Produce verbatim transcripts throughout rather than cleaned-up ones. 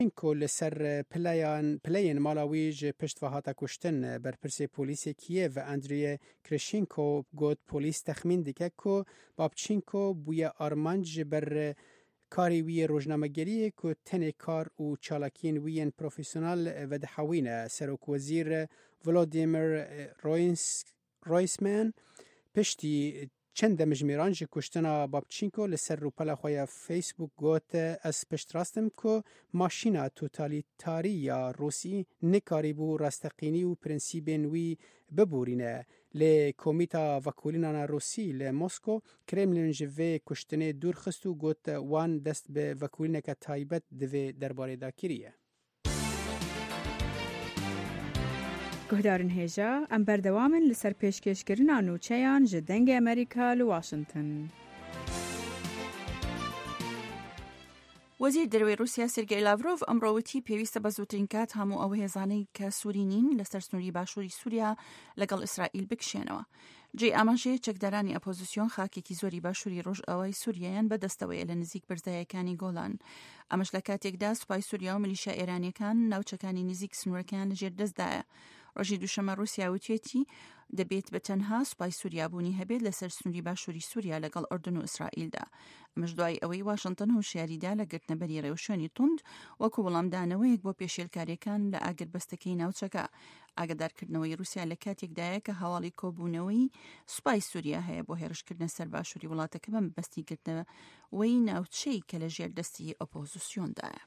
کو لسر پلیان پلین مالاویج پشت و هاتا کشتن برپرس پلیس کیف اندری کرشینکو گوت پلیس تخمین دیگه که بابچینکو بوی آرمانج بر کاری وی روزنامه‌گری که تن کار و چالاکین وین پروفیسیونال و دحوینه سروک وزیر ولادیمیر روینس رویسمن پشتی چند مجمیران جه کشتنا بابچینکو لسر روپلا خواه فیسبوک گوت از پشت راستم که ماشینا توتالیتاری یا روسی نکاری بو راستقینی و پرنسیبین وی ببورینه. لی کمیتا وکولینانا روسی لی موسکو کرملین جوه کشتنه دور خستو گوت وان دست به وکولینه که تایبت دوه درباره دا کریه. گهدارن هیجا ام بردوامن لسر پیشکشکرنا نوچیان جدنگ امریکا لواشنطن. وزیر دروی روسیا سرگئی لاوروف امروتی پیوسته بزودترین کات همو او هزانه که سورینین لسر سنوری باشوری سوریا لگل اسرائیل بکشینوا. جی اماجه چکدارانی اپوزیسیون خاکی کی زوری باشوری روش اوای سوریان به دستوی النزیک برزایکانی گولان. امش لکات یک دست پای سوریا و ملیشیا ایرانی کان نوچکانی نزیک سنورکان لجر دست دایا. روشی دوشەمە رووسیا وتێتی دەبێت بە تەنها سوپای سووریا بوونی هەبێت لەسەر سنووری باشووری سووریا لەگەڵ ئوردن و ئیسرائیلدا. ئەمەش دوای ئەوەی واشنگتن هۆشیاریدا لە گرتنەبەری ڕێوشێنی توند وەکو وەڵامدانەوەیەک بۆ پێشێلکاریەکان لە ئاگربەستەکەی ناوچەکە. ئاگادارکردنەوەی رووسیا لە کاتێکدایە کە هەواڵی کۆبوونەوەی سوپای سووریا هەیە بۆ هێرشکردنە سەر باشووری وڵاتەکە بە مەبەستی گرتنەوەی ناوچەی کە لە ژێردەستی ئۆپۆزیسیۆندایە.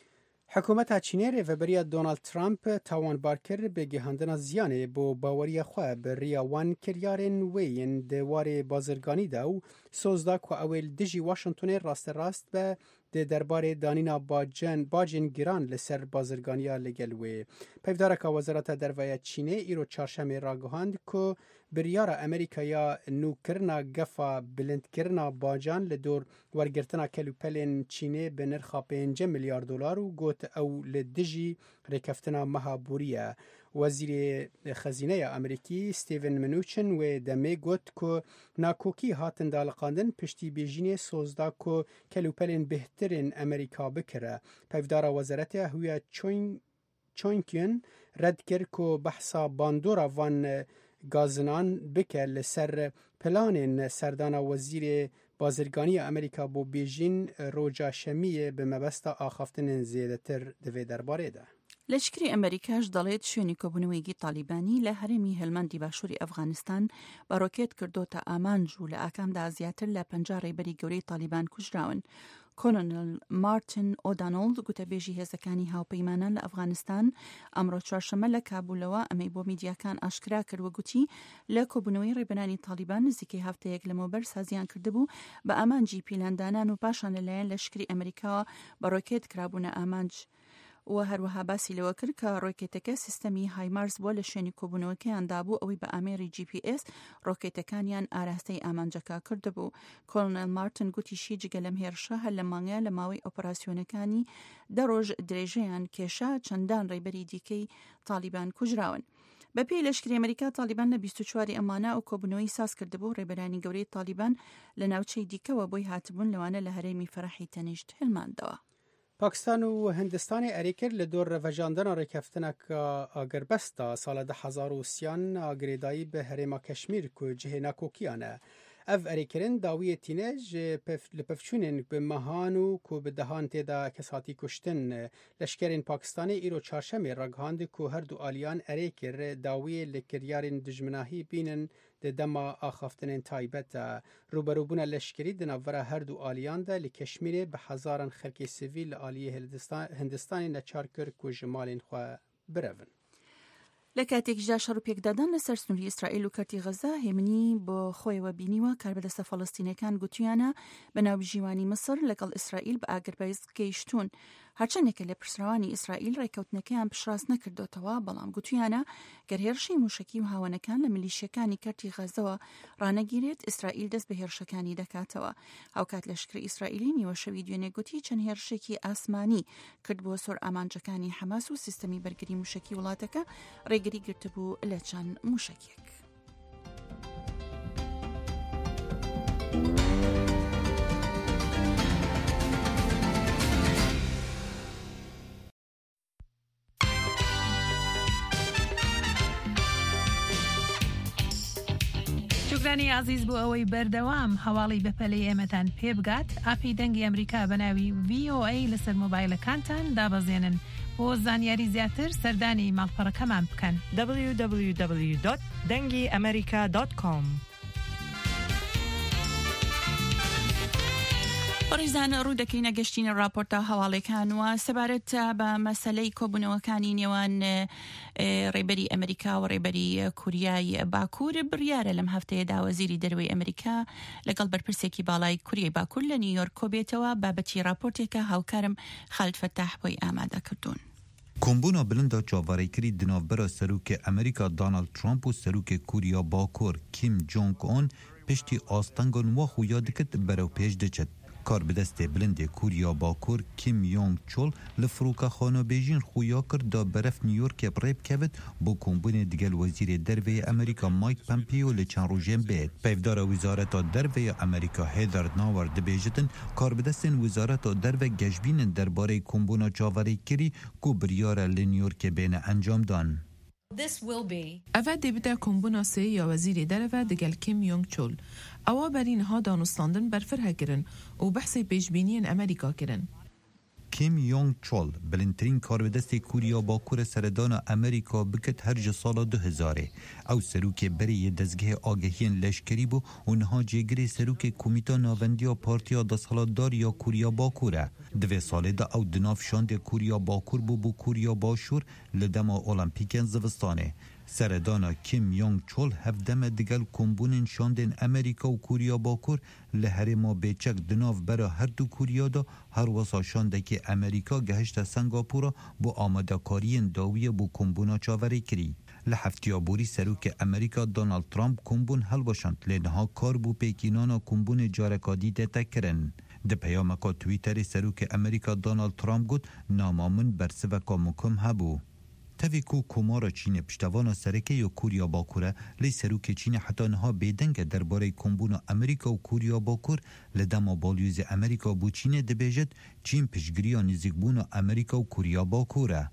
حکومت چینی ریوبریا دونالد ترامپ تاوان بارکر به گهاندن زیانه بو باوری خواه به ریاوان کریارن وین دوار بازرگانی داو سوزدا که اول دجی واشنطن راست راست به ده درباره دانینا باجن باجن گران لسر بازرگانیا لگلوی. پیفدارک وزارت دروی چینی ایرو چارشم راگهاند که بریار امریکایا نو کرنا گفا بلند کرنا باجان لدور ورگرتنا کلوپلین چینی به نرخ پنج میلیارد دلار و گوت او لدجی رکفتنا مهابوریه. وزیر خزینه امریکی ستیون منوچن و دمی گوت که ناکوکی هاتن دالقاندن پشتی بیجین سوزدا که کلوپلین بهترین امریکا بکره. پیفدار وزارت هویا چوین چوینکین رد کرد که بحثا باندورا وان گازنان بکر لسر پلان سردان وزیر بازرگانی امریکا بو بیجین روجا شمیه به مبستا آخافتن زیاده تر دوی درباره ده. لشکری امریکاش دەڵێت شوێنی کۆبوونەوەیەکی تالیبانی لە هەرێمی هەلمەندی باشووری ئەفغانستان بە ڕۆکێت کردوتە ئامانج و لە ئاکامدا زیاتر لە پەنجا ڕێبەری گەورەی تالیبان کوژراون. کۆلۆنێل مارتن ئۆدانۆڵد گوتەبێژی هێزەکانی هاوپەیمانان لە ئەفغانستان ئەمڕۆ چوارشەممە لە کابولەوە ئەمەی بۆ میدیاکان ئاشکرا کردوە گوتی لە کۆبوونەوەی ڕێبەرانی تالیبان نزیکەی هەفتەیەک لەمەوبەر سازیان کردبوو بە ئامانجی پیلاندانان و پاشان لەلایەن لەشکری ئەمریکاوە بە ڕۆکێت کرابوونە ئامانج. و هەروەها باسی لەوە کرد کە ڕۆکێتەکە سیستەمی هایمارس بووە لە شوێنی کۆبوونەوەکەیاندا بوو ئەوەی بە ئامێری جی پی ئس ڕۆکێتەکانیان ئاراستەی ئامانجەکە کردبوو. کۆلۆنێل مارتن گوتیشی جگە لەم هێرشە هەر لە مانگە لە ماوەی ئۆپەراسیۆنەکانی دە ڕۆژ درێژەیان کێشا چەندان ڕێبەری دیکەی تالیبان کوژراون. بەپێی لەشکری ئەمریکا تالیبان لە بیست و چواری ئەمانە ئەو کۆبوونەوەی ساز کردبوو ڕێبەرانی گەورەی تالیبان لە ناوچەی دیکەوە بۆی هاتبوون لەوانە لە هەرێمی فەرەحی تەنیشت هەلماندەوە. پاکستان و هندستان اریکر لدور رفجاندن رکفتنک آگربستا سال ده هزار و سیان آگریدایی به هرما کشمیر که جه ناکوکیانه. اف اریکرین داوی تینج لپفچونین به مهانو که به دهان تیدا کساتی کشتن لشکرین پاکستانی ایرو چارشمی رگهاند که هر دو آلیان اریکر داوی لکریارین دجمناهی بینن ده دما آخافتنین تایبت روبروبون لشکری دنوره هر دو آلیان ده لکشمیر به هزاران خلق سیویل آلیه هندستانی نچار کر که جمالین خواه برون. لەکاتێک جا شەڕ و پێکدادان لەسەر سنووری ئیسرائیل و کەرتی غەزا هێمنی بۆ خۆیەوە بینیوە کاربەدەستە فەڵەستینەکان گوتویانە بەناوبژیوانی مەسر لەگەڵ ئیسرائیل بە ئاگربایز گەیشتوون. هەرچەندێکە لە پرسراوانی ئیسرائیل ڕێکەوتنەکەیان پشتڕاست نەکردوتەوە بەڵام گوتویانە گەر هێرشی موشکی و هاوەنەکان لە میلیشیەکانی کەرتی غەزەوە ڕانەگیرێت ئیسرائیل دەست بە هێرشەکانی دەکاتەوە. هاوکات لەشکری ئیسرائیلی نیوەشەوی دوێنێ گوتی چەند هێرشێکی ئاسمانی کرد بۆ سۆر ئامانجەکانی حەماس و سیستەمی بەرگری موشکی وڵاتەکە ڕێگری گرتبوو لە چەند موشکێک. گوێگرانی عزیز بۆ ئەوەی بەردەوام هەواڵی بەپەلەی ئێمەتان پێ بگات ئاپی دەنگی ئەمریکا بەناوی وی ئۆ ئەی لەسەر مۆبایلەکانتان دابەزێنن بۆ زانیاری زیاتر سەردانی ماڵپەڕەکەمان بکەن دبلیو دبلیو دبلیو دات دەنگی ئەمریکا دات کۆم. بەڕێزان ڕوودەکەینە گەشتینە راپۆرتە هەواڵەکان و سەبارەت بە مەسەلەی کۆبوونەوەکانی نێوان ڕێبەری ئەمریکا و ڕێبەری کوریای باکوور بڕیارە لەم هەفتەیەدا وەزیری دەروێی ئەمریکا لەگەڵ بەرپرسێکی باڵای کوریای باکوور لە نیویۆرک کۆبێتەوە بابەتی راپۆرتێکە هاوکارم خالد فەتاح بۆی ئامادە کردوون. کۆمبوونا بلندا چاوەڕێکردی دناوبەرە سەرۆکێ ئەمریکا دۆناڵد ترامپ و سەرۆکێ کوریا باکوور کیم جۆنگ ئۆن پشتی ئاستەنگان وا خویا دکت بەرەو پێش دەچێت. کار بدەستێ بلندێ کوریا باکوور کیم یۆنگ چۆل لە فڕۆکەخانە بێژین خویا کرد دا بەرەف نیویۆرکێ بڕێ بکەوێت بۆ کۆمبوونێ دیگەل وەزیرێ دەرڤەیە ئەمریکا مایک پەمپیۆ لە چەند ڕۆژێن بێت. پەیڤدارە ویزارەتا دەرڤەیە ئەمریکا هێدەر ناوەر دەبێژتن کار بدەستێن ویزارەتا دەرڤە گەشبینن دەربارەی کۆمبوونا چاوەڕێکردی کو بریارە لە نیویۆرکێ بێنە ئەنجامدان. ئەvە دەبێتە کۆمبوونا سێ یا وەزیری دەرەڤە دەگەل کیم یۆنگ چۆل ئەوە بەرینها دانوستاندن بەرفرە کرن و بەحسی پێشبینیên ئەمریکا کرن. کیم یۆنگ چۆل بلندترین کاربدەستی کوریا باکوورە سەردانا ئەمریکا بکت هەر ji ساڵا du hezarê. Ew serokê berê dezgehê agehiyên leşkerî bû û niha jêgirê serokê komîta navendiya Partiya Desthilatdar ya Kurya Bakur e. Di vê salê de ew di nav şandê Kurya Bakur bû bû Kurya Başûr li dema Olimpîkên zivistanê. Seredana Kim Yong Chol hevdeme digel kombûnên şandên Amerîka û Kurya Bakur li herêma bêçek di nav bera her du Kurya da her wesa şandekê Amerîka gehişte Singapûra bû amadekariyên dawiyê bû kombûna çaverêkirî. Li heftiya borî serokê Amerîka Donald Trump kombûn helweşand lê niha kar bû pêkînana kombûnê careka dîtê te kirin. Di peyameka Twitterê serokê Amerîka Donald Trump got nama min bersiveka mukim hebû. Tevê ku komara Çînê piştevana serekê ya Kurya Bakur e lê serokê Çînê heta niha bêdeng e derbarê kombûna Amerîka û Kurya Bakur li dema balyozê Amerîka bû Çînê dibêjit Çîn piştgiriya nêzîkbûna Amerîka û Kurya Bakur e.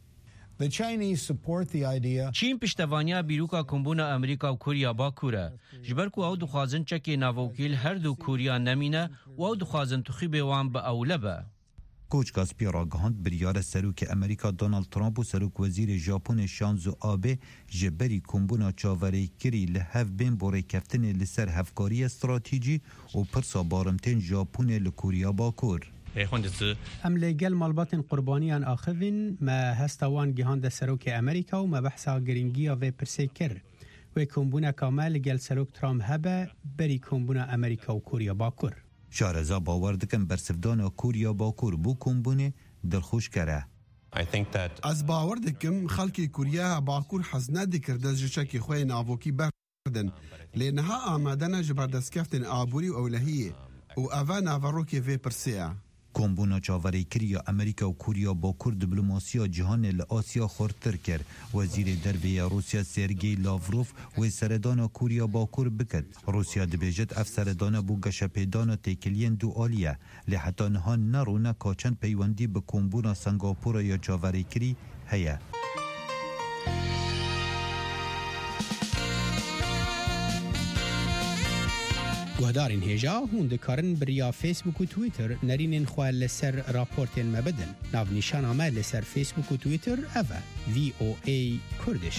چین پشتوانیا بیروکا کمبونا امریکا و کوریا باکوره جبر کو او دخوازن چکی ناوکیل هر دو کوریا نمینه و او دخوازن تخیب وان به اولبه. کوچکاس پیراگهاند بریار سروک امریکا دونالد ترامپ و سروک وزیر ژاپن شانزو آبه جبری کمبونا چاوری کری لحف بین بوری کفتن لسر هفکاری استراتیجی و پرسا بارمتین ژاپن لکوریا باکور. ام لگل مالباتن قربانیان آخوین ما هستوان گهاند سروک امریکا و ما بحثا گرینگیا و پرسی کر و کمبونا کامل گل سروک ترام هبه بری کمبونا امریکا و کوریا باکور. شارزا باور دکن برسفدانا کوریا باکور بو کمبونه دلخوش کره. از باور دکم خلکی کوریا باکور حزنه دکر دزجچکی خوی ناوکی بردن لینها آمدن جبردستکفتن آبوری و اولهیه و اوه ناوروکی وی پرسیه. کمبونا چاوری کریا امریکا و کوریا باکور دیپلماسیا جهان لآسیا خورتر کر. وزیر دربیه روسیا سرگی لاوروف و سردانا کوریا باکور بکد. روسیا دبیجت اف سردانا بو گشپیدانا تیکلین دو آلیه لی حتی نها نرونه کاچن پیوندی به کمبونا سنگاپورا یا چاوری کری هیه. گهدارین هجا هون دکارن بریا فیسبوک و تویتر نرینین خواه لسر راپورتین مبدن. ناو نشان آمه لسر فیسبوک و تویتر اوه وی او ای کردش.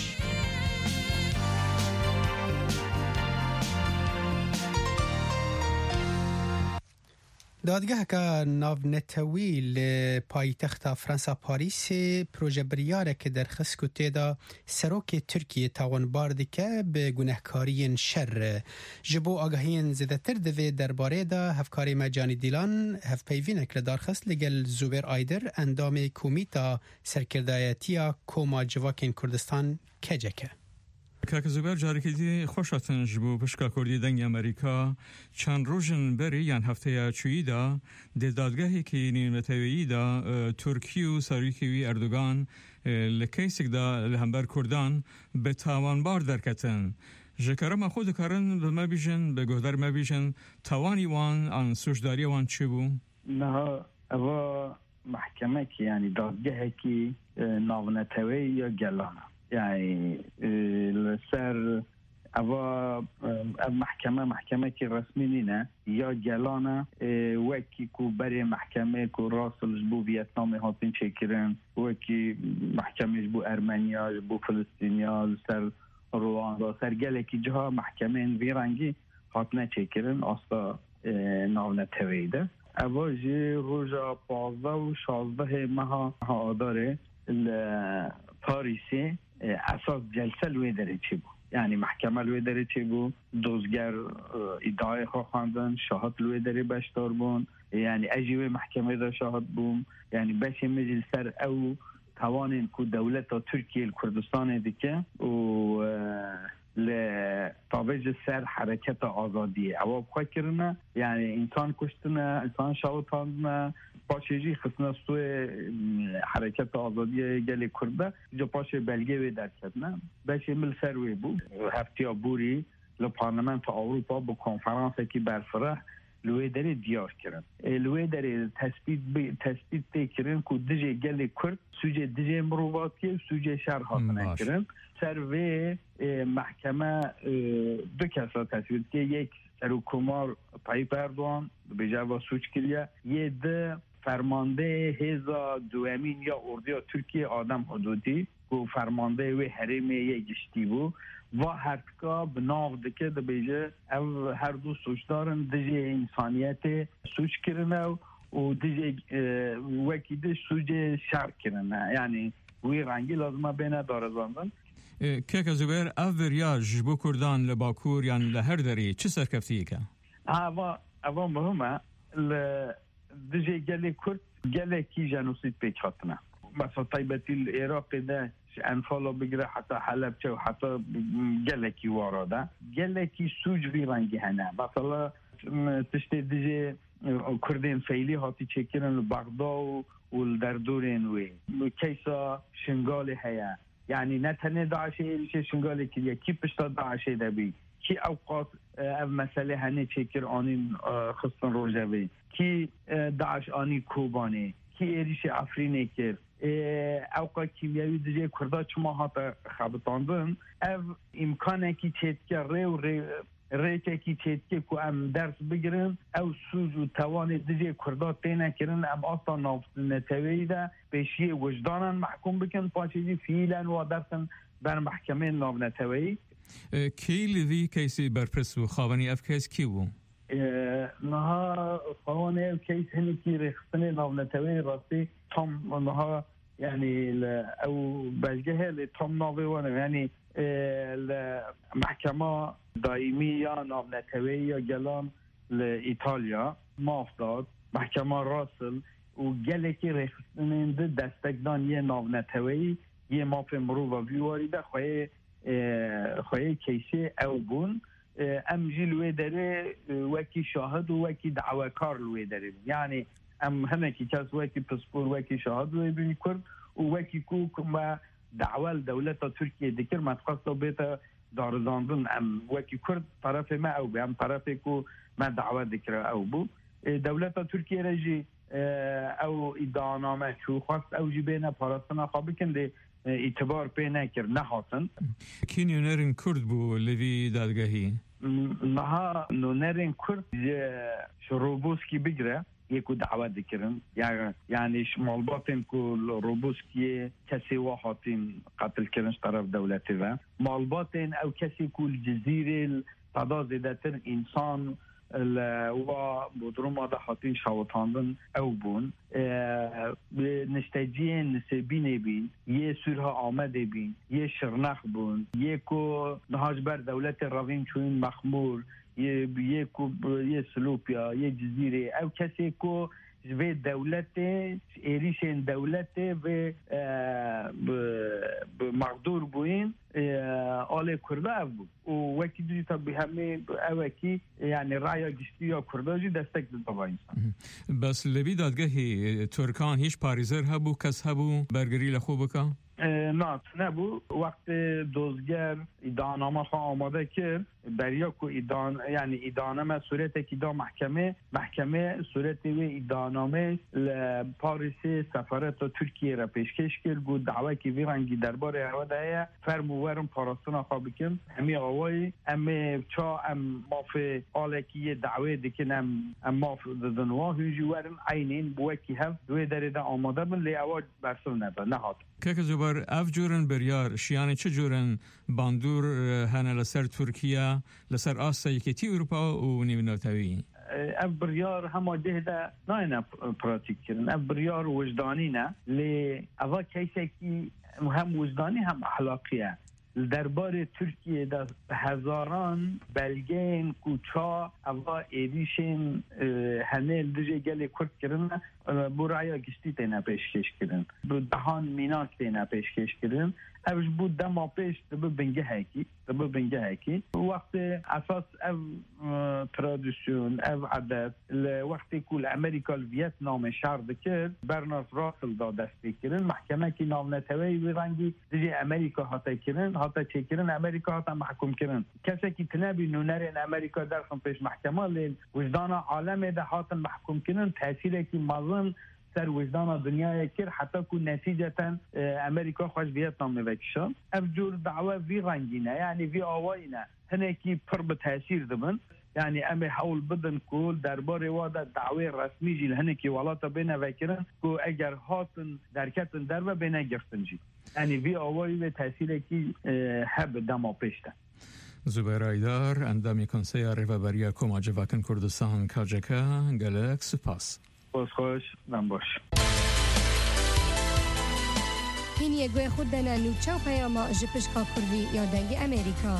دادگاه که ناونتوی لپایتخت فرانسا پاریس پروژه بریاره که در خسکو تیدا سروک ترکیه تاوانبار دکه به گناهکاری شر جبو آگاهین زده تر دوی درباره دا هفکاری مجانی دیلان هف پیوینک لدارخست لگل زوبر آیدر اندام کومیتا سرکردایتیا کوما جواکین کردستان کجکه. کاک زوبر جارکیدی خوشاتن جبو پشکا کردی دنگ امریکا چند روزن بری یان هفته چویی دا دادگاهی که نیمتویی دا ترکیه و سروکی اردوغان لکیسک دا لهمبر کردان به تاوانبار درکتن. جکره ما خود کارن به ما بیشن به گهدار ما بیشن توانی وان آن سوشداری وان چی بو؟ نه اوا محکمه که یعنی دادگاهی که ناونتوی یا گلانه. یعنی لسر اوا محکمه محکمه که رسمی نینه یا گلانه وکی کو بری محکمه کو راسلش بو ویتنام هاتین چکرن وکی محکمه بو ارمنیا بو فلسطینیا سر رواندا سر گله کی جها محکمه ویرانگی هاتنه چکرن استا ناونه تویده اوا جی روزا پانزده و شازده ماه آداره پاریسی اساس جلسه لوی داره چی بود یعنی محکمه لوی داره چی بود دوزگر ادعای خواهندن شاهد لوی داره بشتار بون یعنی اجیب محکمه دا شاهد بون یعنی بشه مجل سر او توانین که دولت ترکیه کردستان دیگه و لطابج سر حرکت آزادیه اواب خواه کرنه یعنی انسان کشتنه انسان شاوت هاندنه پاشیجی خصنه سوی حرکت آزادی گل کرده جا پاش بلگه وی در کدنه بشه مل سر وی بود هفته بوری لپارلمنت اروپا با کنفرانس که برفره لوی داری دیار کرن لوی داری تثبیت تثبیت تکرن که دیجه گل کرد سوجه دیجه مروباتی سوجه شهر حاصل کرن سر وی محکمه دو کس را تثبیت که یک سروکمار طایب اردوان به جواب سوچ کلیه یه ده فرمانده هزا دوامین یا اردیا ترکیه آدم حدودی که فرمانده وی حریم یک گشتی بود و هرکا بناو دکه ده بیجه او هر دو سوچ دارن دیجه انسانیت سوچ کرنه و دیجه وکی ده سوچ شر کرنه یعنی وی رنگی لازمه بینه دارزاندن که که زبیر او وریاج بو کردان لباکور یعنی لهر داری چه سرکفتیه که؟ اوا اوا مهمه دیجه گله کرد گله کی جنوسید پیچاتنه مثلا طیبتی العراق ده انفالا بگیره حتی حلب چه و حتی گله کی واراده گله کی سوج وی رنگی هنه مثلا تشتی دیجه کردین فیلی هاتی چکرن بغدا و در دورین وی کیسا شنگال هیا یعنی نه تنه داعشه ایلیشه شنگال کلیه کی پشتا داعشه دبی کی اوقات او مسئله هنه چکر آنین خستن روژوی کی داعش آنی کوبانه کی ایریش افرینه کرد اوقات کیمیاوی دیجه کرده چما هاتا خبتاندن او امکانه کی چیتکر ری و ری ریچه کی چیتکه که ام درس بگیرن او سوز و توان دیجه کرده تینه کرن ام آستا نافت نتویی ده پیشی وجدانن محکوم بکن پاچیزی فیلن و درسن بر محکمه ناف نتویی کی لیوی کیسی برپرس و خوانی اف کیس کی بو؟ نها خوانی اف کیس هنی کی رخصنی ناف نتویی راستی تام نها یعنی او بلگه لی تام ناوی وانه یعنی المحكمة دائمية ناف نتوية جلان لإيطاليا ماف داد محكمة راسل وجلكي رخصنين ده دستقدان يه ناف نتوية يه ماف مروفا فيواري ده خواه خواه كيسي او بون ام جي لوي داره وكي شاهد و وكي دعوكار لوي داره يعني ام همه كي كاس وكي پسپور وكي شاهد لوي بني کرد و وكي كو كما دعوال دولت ترکیه دکر متخصص بیت دارزاندن ام وکی کرد طرف ما او بی ام طرفی که ما دعوت دکر او بو دولت ترکیه رجی او ادانامه چو خواست او جی بینه پاراستنا خواب بکنده اعتبار پی نکر نهاتن کی نونرین کرد بو لوی دادگاهی؟ نها نونرین کرد شروبوسکی بگره یکو دعوت دکرن یعنی یعنی مالباتن کو روبوسکی کسی واحدین قتل کردنش طرف دولتی و مالباتن او کسی کو الجزیره تعداد زیادتر انسان و بدروم ده حاطین شاوتاندن او بون نستجین نسبینه بین یه سرها آمده بین یه شرنخ بون یکو نهاج بر دولت روین چون مخمور یه یه کو یه سلوپیا یه جزیره او کسی کو و دولت ایریش دولت و مقدور بوین آل کرده او بود و وکی دوی تا به همه اوکی یعنی رای گشتی یا کرده جی دستک دل طبعا انسان بس لبی دادگاهی ترکان هیچ پاریزر هبو کس هبو برگری لخو بکا؟ نه نبود وقت دوزگر ایدانامه خواه آماده کرد بریا کو ایدان یعنی ایدانامه صورت که دا محکمه محکمه صورت و ایدانامه پاریس سفارت ترکیه را پیشکش کرد گو دعوه که ویرانگی درباره هواده فرموورم پاراستنا خواه بکن همی آوائی امی چا ام مافی آلکی دعوه دکن ام مافی دنواه هجی ورن عینین بوکی هف دوی داره دا آماده بن لی اواج برسل نبا نهاد که زبر اف جورن بریار شیانه چه جورن باندور هنه لسر ترکیه لسر آسا یکیتی اروپا و نیمناتوی اف بریار همه ده ده نه پراتیک کرن اف بریار وجدانی نه لی اوا کیسه کی هم وجدانی هم اخلاقیه درباره ترکیه در هزاران بلگین کوچا اوا ایریشن هنه دجه گلی کرد کرن برای گشتی تینا پیشکش کرن دهان میناک تینا پیشکش کرن اوش بود دما پیش دبه بنگه هکی دبه بنگه هکی وقت اساس او ترادیسیون او عادت وقتی کل امریکا ویتنام شرد کرد برنارد راسل دا دستی کرن محکمه کی نام نتوی ویرانگی دیگه امریکا هاتا کرن هاتا چه کرن امریکا هاتا محکوم کرن کسی کی تنبی نونرین امریکا درخم پیش محکمه لیل وجدان عالم ده هاتا محکوم کرن تاثیر کی مازن سر وجدان دنیا کر حتی که نتیجتا امریکا خوش ویتنام میوکشن افجور دعوه وی رنگینه یعنی وی آوائینه هنه کی پر به تاثیر دبن یعنی امی حول بدن کل درباره واده دعوه رسمی جیل هنه کی والاتا بینه وکرن که اگر هاتن درکتن دربه بینه گرفتن جی یعنی وی آوائی به تاثیر کی حب دما پیشتن زبیر ایدار اندامی کنسیه ریوبریا کماجه وکن کردستان کاجکه گلک سپاس باز خوش دم باش هین یگوی خود دنا نوچه و پیاما جپشکا کردی یا دنگ امریکا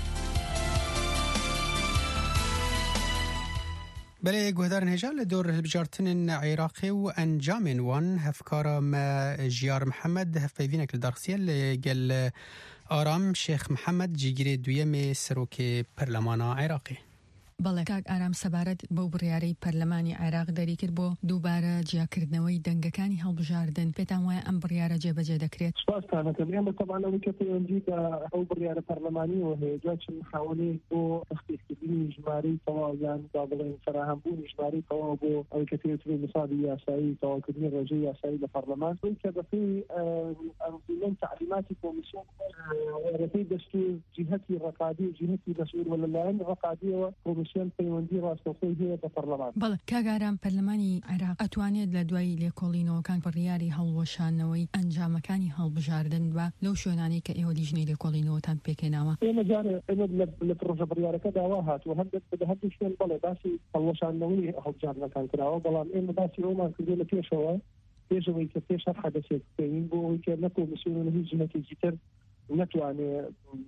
بله گوهدار نهجال دور هلبجارتن عراقی و انجام وان هفکارا ما جیار محمد هف پیوینک لدارخسیه لگل آرام شیخ محمد جیگیری دویم سروک پرلمان عراقی بەڵێ کاک ئارام سەبارەت بەو بڕیارەی پەرلەمانی عێراق دەری کرد بۆ دووبارە جیاکردنەوەی دەنگەکانی هەڵبژاردن پێتان وایە ئەم بڕیارە جێبەجێ دەکرێت؟ سپاسکانەکەم ئێمە تەبعاً ئەوەی کە پەیوەندی بە ئەو بڕیارە پەرلەمانیەوە هەیە جا چ محاولەیەک بۆ تەخفیفکردنی ژمارەی تەواو یان با بڵێن فراهەمبوونی ژمارەی تەواو بۆ ئەوەی کە پێوترێت نسابی یاسایی تەواوکردنی ڕێژەی یاسایی لە پەرلەمان ئەوەی کە بەپێی ئەنزیلەن تعلیماتی کۆمیسیۆن وەرەکەی دەستور جیهەتی ڕەقادی و جیهەتی مەسئول وەلایەن ڕەقادیەوە کۆمیسیۆن پەیوەندی ڕاستەوخۆی هەیە بە پەرلەمان. بەڵێ کاگارام پەرلەمانی عێراق ئەتوانێت لە دوای لێکۆڵینەوەکان بڕیاری هەڵوەشانەوەی ئەنجامەکانی هەڵبژاردن و لەو شوێنانەی کە ئێوە لیژنەی لێکۆڵینەوەتان پێکێناوە. ئێمە جارێ ئێمە لە پرۆژە بڕیارەکە داوا هاتووە هەندێک بە هەردوو شوێن بەڵێ باسی هەڵوەشاندنەوەی هەڵبژاردنەکان کراوە بەڵام ئێمە باسی ئەومان کردو لە پێشەوە پێشەوەی کە پێش هەر حەدەسێک بکەین بۆ ئەوەی کە نە کۆمیسیۆن و هیچ جهەتێکی تر نەتوانێت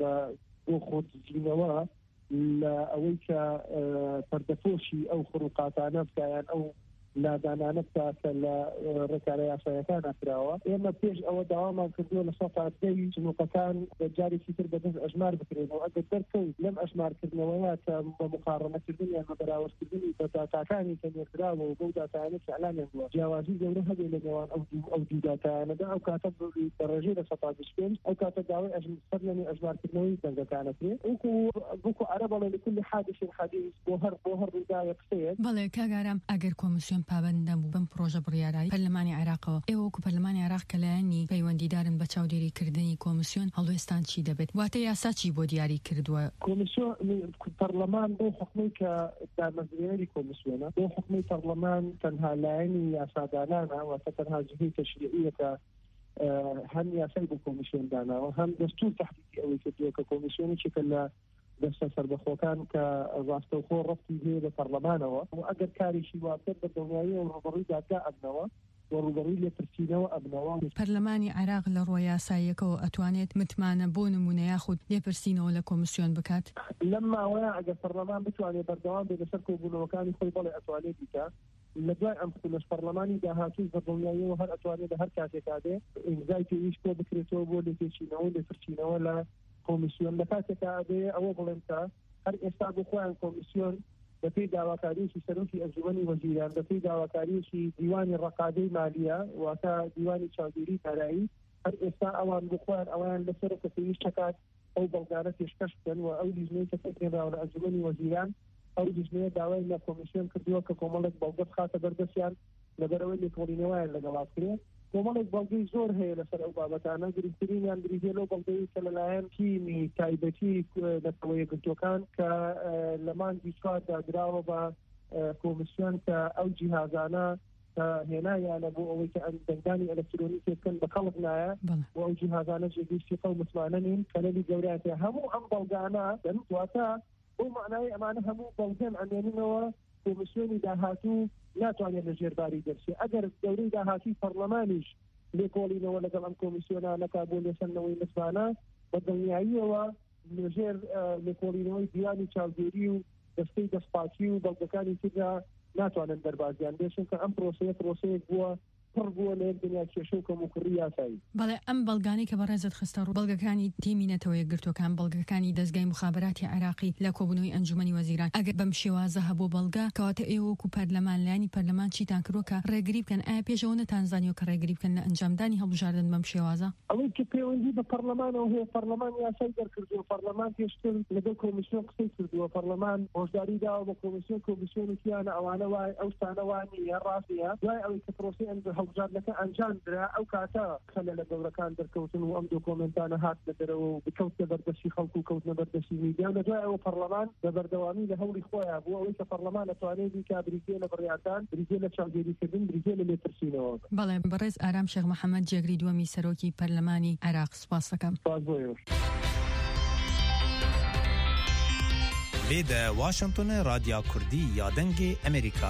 بۆ خۆتزیینەوە لە ئەوەی کە پەردەفۆشی ئەو خروقاتانە بکایان ئەو نادانانە بکا کە لە ڕێکارە یاسایەکان نکراوە. ئێمە پێش ئەوە داوامان کردووە لە سەفاتگەی سنووقەکان جارێکی تر بەدەست ئەژمار بکرێنەوە ئەگەر دەرکەوت لەم ئەژمارکردنەوەیە کە بە مقارنەکردن یان بە بەراوردکردنی بە داتاکانی کە نێردراوە و بەو داتایانە کە ئەعلانیان بووە جیاوازی گەورە هەبێت لە نێوان ئەو دوو داتایانەدا ئەو کاتە بە ڕێژەی لە سەفات پێنج ئەو کاتە داوای ئەژمار لەنێ ئەژمارکردنەوەی دەنگەکانە کرێت وەکو وەکو عەرە بەڵێ لكل حادث حديث بۆ هەر بۆ هەر ڕووداوێک قسەیەک. بەڵێ کاگارام ئەگەر کۆمیسیۆن پابەند نەبوو بەم پرۆژە بڕیارایی پەرلەمانی عێراقەوە ئێوە وەکو پەرلەمانی عێراق کە لایەنی پەیوەندیدارن بە چاودێریکردنی کۆمیسیۆن هەڵوێستان چی دەبێت؟ واتە یاسا چی بۆ دیاری کردووە؟ کۆمیسیۆن پەرلەمان بۆ حکومەی کە دامەزرێنەری کۆمیسیۆنە بۆ حکومەی پەرلەمان تەنها لایەنی یاسادانانە واتە تەنها جهەی تەشریعیە کە هەم یاسای بۆ کۆمیسیۆن داناوە هەم دەستور تەحقیقی ئەوەی کردووە کە کۆمیسیۆنێکی کە لە دەستە سەربەخۆکان کە ڕاستەوخۆ ڕەفتی هەیە لە پەرلەمانەوە و ئەگەر کارێکی وابتر بە دڵنیایی و ڕوبەڕووی دادگا ئەبنەوە و ڕوبەڕووی لێپرسینەوە ئەبنەوە. پەرلەمانی عێراق لە ڕۆی یاساییەکەوە ئەتوانێت متمانە بۆ نمونە یاخود لێپرسینەوە لە کۆمیسیۆن بکات؟ لەم ماوەیە ئەگەر پەرلەمان بتوانێت بەردەوام بێت لەسەر کۆبوونەوەکانی خۆی بەڵێ ئەتوانێت بیکات لە دوای ئەم خولەش پەرلەمانی داهاتووی بە دڵنیاییەوە هەر ئەتوانێت لە هەر کاتێکادێ ئیمزای پێویست بۆ بکرێتەوە بۆ لێپێچینەوە لێپرسینەوە لە کۆمیسیۆن لە کاتێکا ئەبێ ئەوە بڵێن کە هەر ئێستا بۆ خۆیان کۆمیسیۆن بەپێی داواکاریەکی سەرۆکی ئەنجومەنی وەزیران بەپێی داواکاریەکی دیوانی ڕەقادەی مالیە واتە دیوانی چاودێری دارایی هەر ئێستا ئەوان بخوان ئەوان لەسەر کەسەوی شکات ئەو بەڵگانە پێشکەش بکەن و ئەو لیژنەی کە پێکرێنراوە لە ئەنجومەنی وەزیران ئەو لیژنەیە داوای لە کۆمیسیۆن کردووە کە کۆمەڵێک بەڵگە بخاتە بەردەستیان لەبەرەوەی لێکۆڵینەوەیان لەگەڵا کرێت کۆمەڵێک بەڵگەی زۆر هەیە لەسەر ئەو بابەتانە گرنگترینیان بریتێ لەو بەڵگەی کە لەلایەن تیمی تایبەتی نەتەوە یەکگرتووەکان کە لە مانگی چواردا دراوە بە کۆمیسیۆن کە ئەو جیهازانە هێنایانە بۆ ئەوەی کە دەنگانی ئەلکترۆنیکی بکەن بە خەڵک نایە و ئەو جیهازانە جێگەیشتی خەڵ متمانە نین کە لەلی گەورەیە هەموو ئەم بەڵگانە دەمتواتە بۆ معنای ئەمانە هەموو بەڵگەن ئەمێنینەوە کۆمیسیۆنی داهاتوو ناتوانێت لە ژێرباری دەرچێت ئەگەر گەورەی داهاتی پەرلەمانیش لێکۆڵینەوە لەگەڵ ئەم کۆمیسیۆنانەکە بۆ لێسەندنەوەی متمانە بە دڵنیاییەوە لەژێر لێکۆڵینەوەی دیوانی چاودێری و دەستەی دەستپاکی و بەڵگەکانی تردا ناتوانن دەربازیان بێشن کە ئەم پرۆسەیە پرۆسەیەک بووە پڕ بووە لە دنیا کێشە و کەموکڕی یاسایی. بەڵێ ئەم بەڵگانی کە بەڕێزت خستە ڕوو بەڵگەکانی تیمی نەتەوە یەکگرتووەکان بەڵگەکانی دەستگای مخابراتی عێراقی لە کۆبوونەوەی ئەنجومەنی وەزیران ئەگەر بەم شێوازە هەبوو بەڵگە کەواتە ئێوە وەکو پەرلەمان لایانی پەرلەمان چیتان کردووە کە ڕێگری بکەن ئایا پێشەوە نەتانزانیوە کە ڕێگری بکەن لە ئەنجامدانی هەڵبژاردن بەم شێوازە؟ ئەوەی کە پەیوەندی بە پەرلەمانەوە هەیە پەرلەمان یاسای دەرکردووە پەرلەمان پێشتر لەگەڵ کۆمیسیۆن قسەی کردووە پەرلەمان هۆشداری داوە بە کۆمیسیۆن کۆمیسیۆنێکیانە ئەوانە وای ئەو شتانە وانی ڕاستیە دوای ئەوەی کە پرۆسەی هەڵبژاردنەکە ئەنجام درا ئەو کاتە خەلە لە گەورەکان دەرکەوتن و ئەم دۆکۆمنتانە هات لە دەرەوە و بکەوتە بەردەستی خەڵکو و کەوتنە بەردەستی میدیا لە دوای ئەوە پەرلەمان بە بەردەوامی لە هەوڵی خۆیان بوو ئەوەی کە پەرلەمان دەتوانێت بیکا بریتێ لە بڕیاردان بریتێ لە چاودێریکردن بریتێ لە لێترسینەوە. بەڵێ بەڕێز ئارام شێخ محەممەد جێگری دووەمی سەرۆکی پەرلەمانی عێراق سوپاس دەکەم. لێدە واشنگتن رادیا کوردی یا دەنگی ئەمریکا.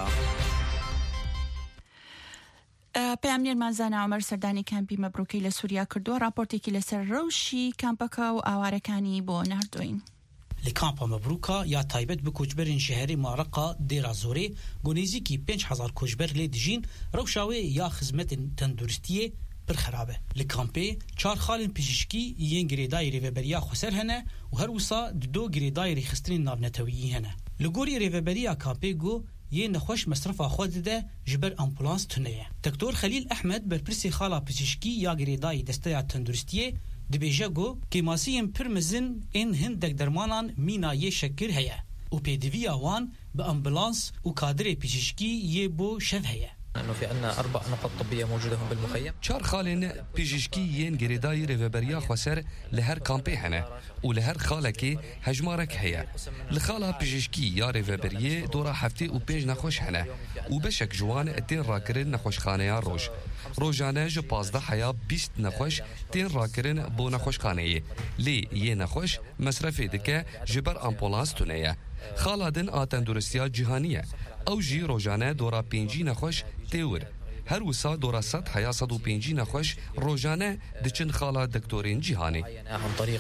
پەیامنێرمان زانا عومەر سەردانی کەمپی مەبرۆکەی لە سووریا کردووە راپۆرتێکی لەسەر ڕەوشی کامپەکە و ئاوارەکانی بۆ ناردوین. لە کامپا مەبروکە یا تایبەت بە کوچبەرین شەهری مارەقا دێرا زۆرێ گۆنێزیکی پێنج هەزار کوچبەر لێ دژین ڕەوشاوێ یا خزمەتن تەندروستیە پر خرابە. لە کامپێ چار خاڵین پزیشکی یەن گرێدای ڕێڤەبەریا خوسەر هەنە و هەر وسا دو گرێدای ڕێخستنی ناونەتەویی هەنە. لە گۆری ڕێڤەبەریا کامپێ گۆ یه نخوش مصرفا خود ده جبر امبولانس تنیه. دکتور خلیل احمد برپرسی خالا پزیشکی یا گریدای دسته تندرستیه دبیجه گو که ماسیم پرمزن این هندک درمانان مینا یه شکر هیا و پیدوی آوان به امبولانس و کادر پزیشکی یه بو شف هیا. انه في عندنا اربع نقط طبيه موجوده هون بالمخيم. چار خالن بيجيشكي ين جريداي ريفبريا خسر لهر كامبي هنا ولهر خالكي هجمارك هيا. الخاله بيجيشكي يا ريفبريه دورا حفتي و بيج نخوش هنا وبشك جوان تين راكرن نخوش خانيا روج. روجانه جو پازده حیا بیست نخوش تین راکرن بو نخوش خانه لی یه نخوش مصرفی دکه جبر امبولانس تونیه. خالدن آتن درستیا جهانیه او جی روزانه دورا پنجی نخوش تیور هر وسا دورا صد حیا صد و پنجی نخوش روزانه دچن خاله دکتورین جهانی عن طريق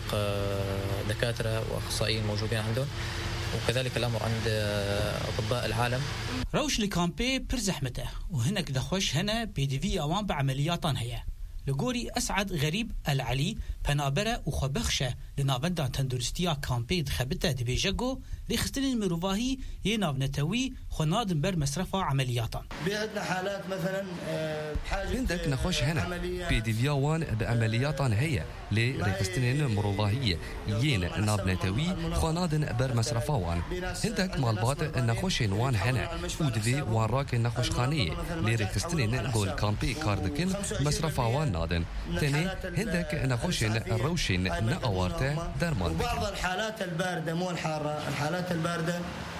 دكاتره واخصائيين موجودين عندهم وكذلك الامر عند اطباء العالم. روش لكامبي بر زحمته وهناك دخوش هنا بيدفي اوان بعملياتان هي لقوري أسعد غريب العلي بنابرة وخبخشة لنافندا تندرستيا كامبي دخبته دبيجاقو ليخستن المروفاهي يناف نتوي خنادن بر مصرفة عملياتا. بعندنا حالات مثلا بحاجة عندك نخوش هنا بيدفيا وان بعملياتا هي ليخستن المروفاهية ين ناف نتوي خنادن بر مصرفة وان عندك مالبات نخوش وان هنا ودفي وان راك نخوش خانية ليخستن قول كامبي كاردكن مصرفة وان نادن ثاني هندك نخوشين الروشين نأوارته درمان بعض الحالات الباردة مو الحارة الحالات الباردة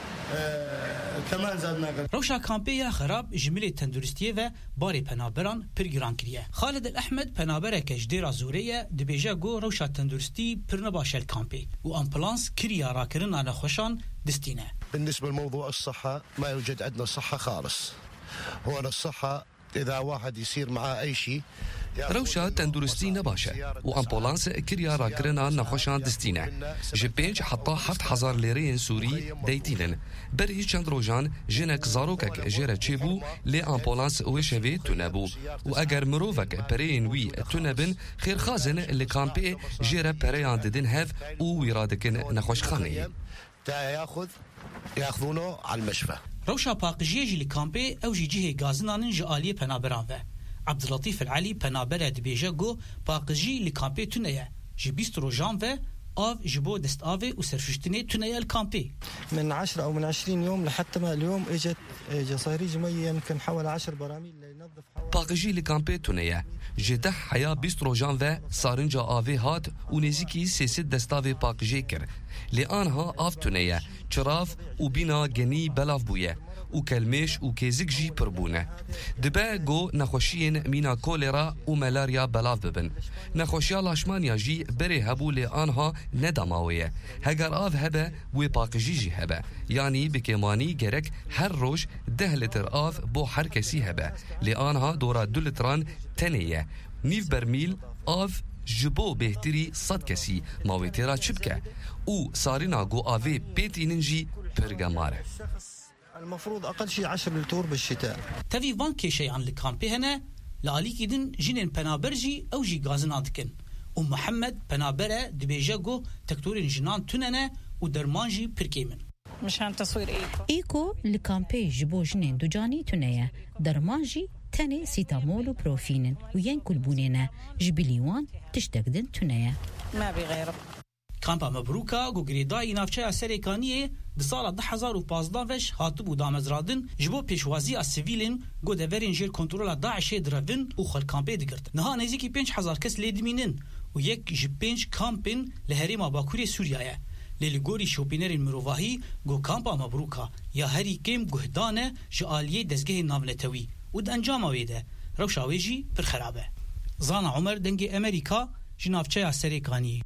آه كمان زادنا روشا كامبيا خراب جملة تندرستية و باري پنابران پرگران كريه. خالد الأحمد پنابرة كجدير زورية دبيجا جو روشا تندرستي پرنباش الكامبي وأمبلانس كريا راكرنا نخوشان دستينة. بالنسبة لموضوع الصحة ما يوجد عندنا صحة خالص. هو الصحة إذا واحد يصير معاه أي شيء روشا تندرستي نباشة وأمبولانس كريا راكرنا نخوشان دستينة جبينج حطا حفت حزار ليرين سوري دايتينن بري چند روجان جنك زاروكك جيرا تشيبو لي أمبولانس وشوي تنبو وأجر مروفك برين وي تنبن خير خازن اللي كامبي جيرا بريان ددن هاف وويرادكن نخوش خانية تا ياخذ ياخذونه على المشفى روشا باقجيجي لكامبي أو جي جيه غازنانن جالية پنابران و عبداللطیف العلی پنابر دبیجه گو باقجی لکامپی تونیه جی بیست روجان و آف جبو دست آفي وسرفشتني تنيا الكامبي من عشرة أو من عشرين يوم لحتى ما اليوم إجت جصاريج مية يمكن حوالي عشر براميل لينظف حوالي باقجي الكامبي تنيا جده حيا بيسترو جانفا صارنجا آفي هات ونزيكي سيسد دستافي باقجي كر لآنها آف تنيا چراف وبينا جني بلاف بويا وكلمش وكيزك جي بربونه دبا جو نخوشين مينا كوليرا وملاريا بلاف ببن نخوشيا لاشمانيا جي بري هبو لآنها ندماوية هجر آف هبا وباقجي جي هبا يعني بكيماني جرك هر روش ده لتر آف بو هر كسي هبا لآنها دورا دو لتران تنية نيف برميل آف جبو بهتري صد كسي ماويتيرا چبكة و سارينا جو آفي بيتي ننجي برغماره المفروض أقل شيء عشر لتور بالشتاء تفي فان كيشي عن الكامبي هنا لاليك يدن جنين بنابرجي أو جي غازناتكن ومحمد بنابرة دبيجاغو تكتورين جنان تننا ودرمانجي بركيمن مشان تصوير إيكو إيكو الكامبي جبو جنين دوجاني تنيا درمانجي تاني سيتامول وبروفين وينكل بونينا جبليوان تشتقدن تنيا ما بغيره کامپا مبروکا گو گریدای نافچه سریکانیه د سال دو هزار و پانزده وش هاتب و دامزرادن جبو پیشوازی از سیویلین گو دورین جیر کنترول داعش درون او خل کامپی دگرد نها نزدیکی پنج هزار کس لیدمینن و یک جب پنج کامپین لهریم باکوری سوریه لیلگوری شوپینر مروواهی گو کامپا مبروکا یا هری کم گهدانه جالیه دزگه ناولتوی و د انجام ویده روشاویجی پر خرابه زانا عمر دنگ امریکا جنافچه سریکانی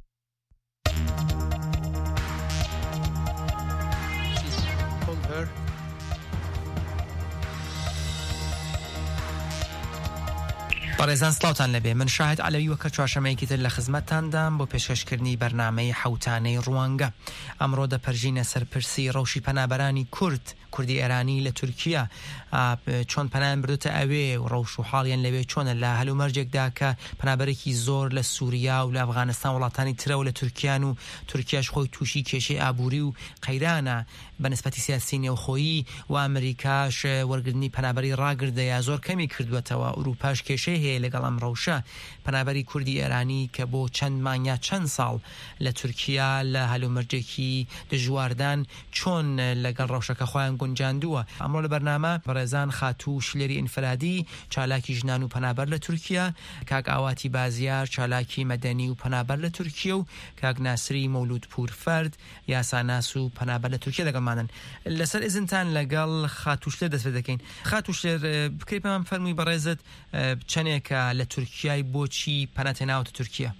بەڕێزان سڵاوتان لەبێ من شاهد عەلەوی وەکە چوارشەمەیەکی تر لە خزمەتتاندام بۆ پێشکەشکردنی بەرنامەی حەوتانەی ڕوانگە ئەمڕۆ دەپەرژینە سەرپرسی ڕەوشی پەنابەرانی کورد کوردی ئێرانی لە تورکیا چۆن پەنایان بردوتە ئەوێ و ڕەوش و حاڵیان لەوێ چۆنە لە هەلومەرجێکدا کە پەنابەرێکی زۆر لە سووریا و لە ئەفغانستان وڵاتانی ترە و لە تورکیان و تورکیاش خۆی تووشی کێشەی ئابووری و قەیرانە بەنسبەتی سیاسی نێوخۆیی و ئەمریکاش وەرگرتنی پەنابەری ڕاگردەیە زۆر کەمی کردوێتەوە ئوروپاش کێشەی هەیە لەگەڵ ئەم ڕەوشە پەنابەری کوردی ئێرانی کە بۆ چەند مانگیا چەند ساڵ لە تورکیا لە هەلومەرجێکی دژواردان چۆن لەگەڵ ڕەوشەکە خۆیان گونجاندووە ئەمڕۆ لە بەرنامە بەڕێزان خاتوو شلێری ئینفرادی چالاکی ژنان و پەنابەر لە تورکیا کاک ئاواتی بازیار چالاکی مەدەنی و پەنابەر لە تورکیا و کاک ناسری مەولود پورفەرد یاساناس و پەنابەر لە تورکیا دەگەڵمانن لەسەر ئیزنتان لەگەڵ خاتوو شلێر دەست پێ دەکەین خاتوو شلێر بکەی پێمان فەرمووی بەڕێزت چەندێکە لە تورکیای بۆچی پەناتێناوەتە تورکیا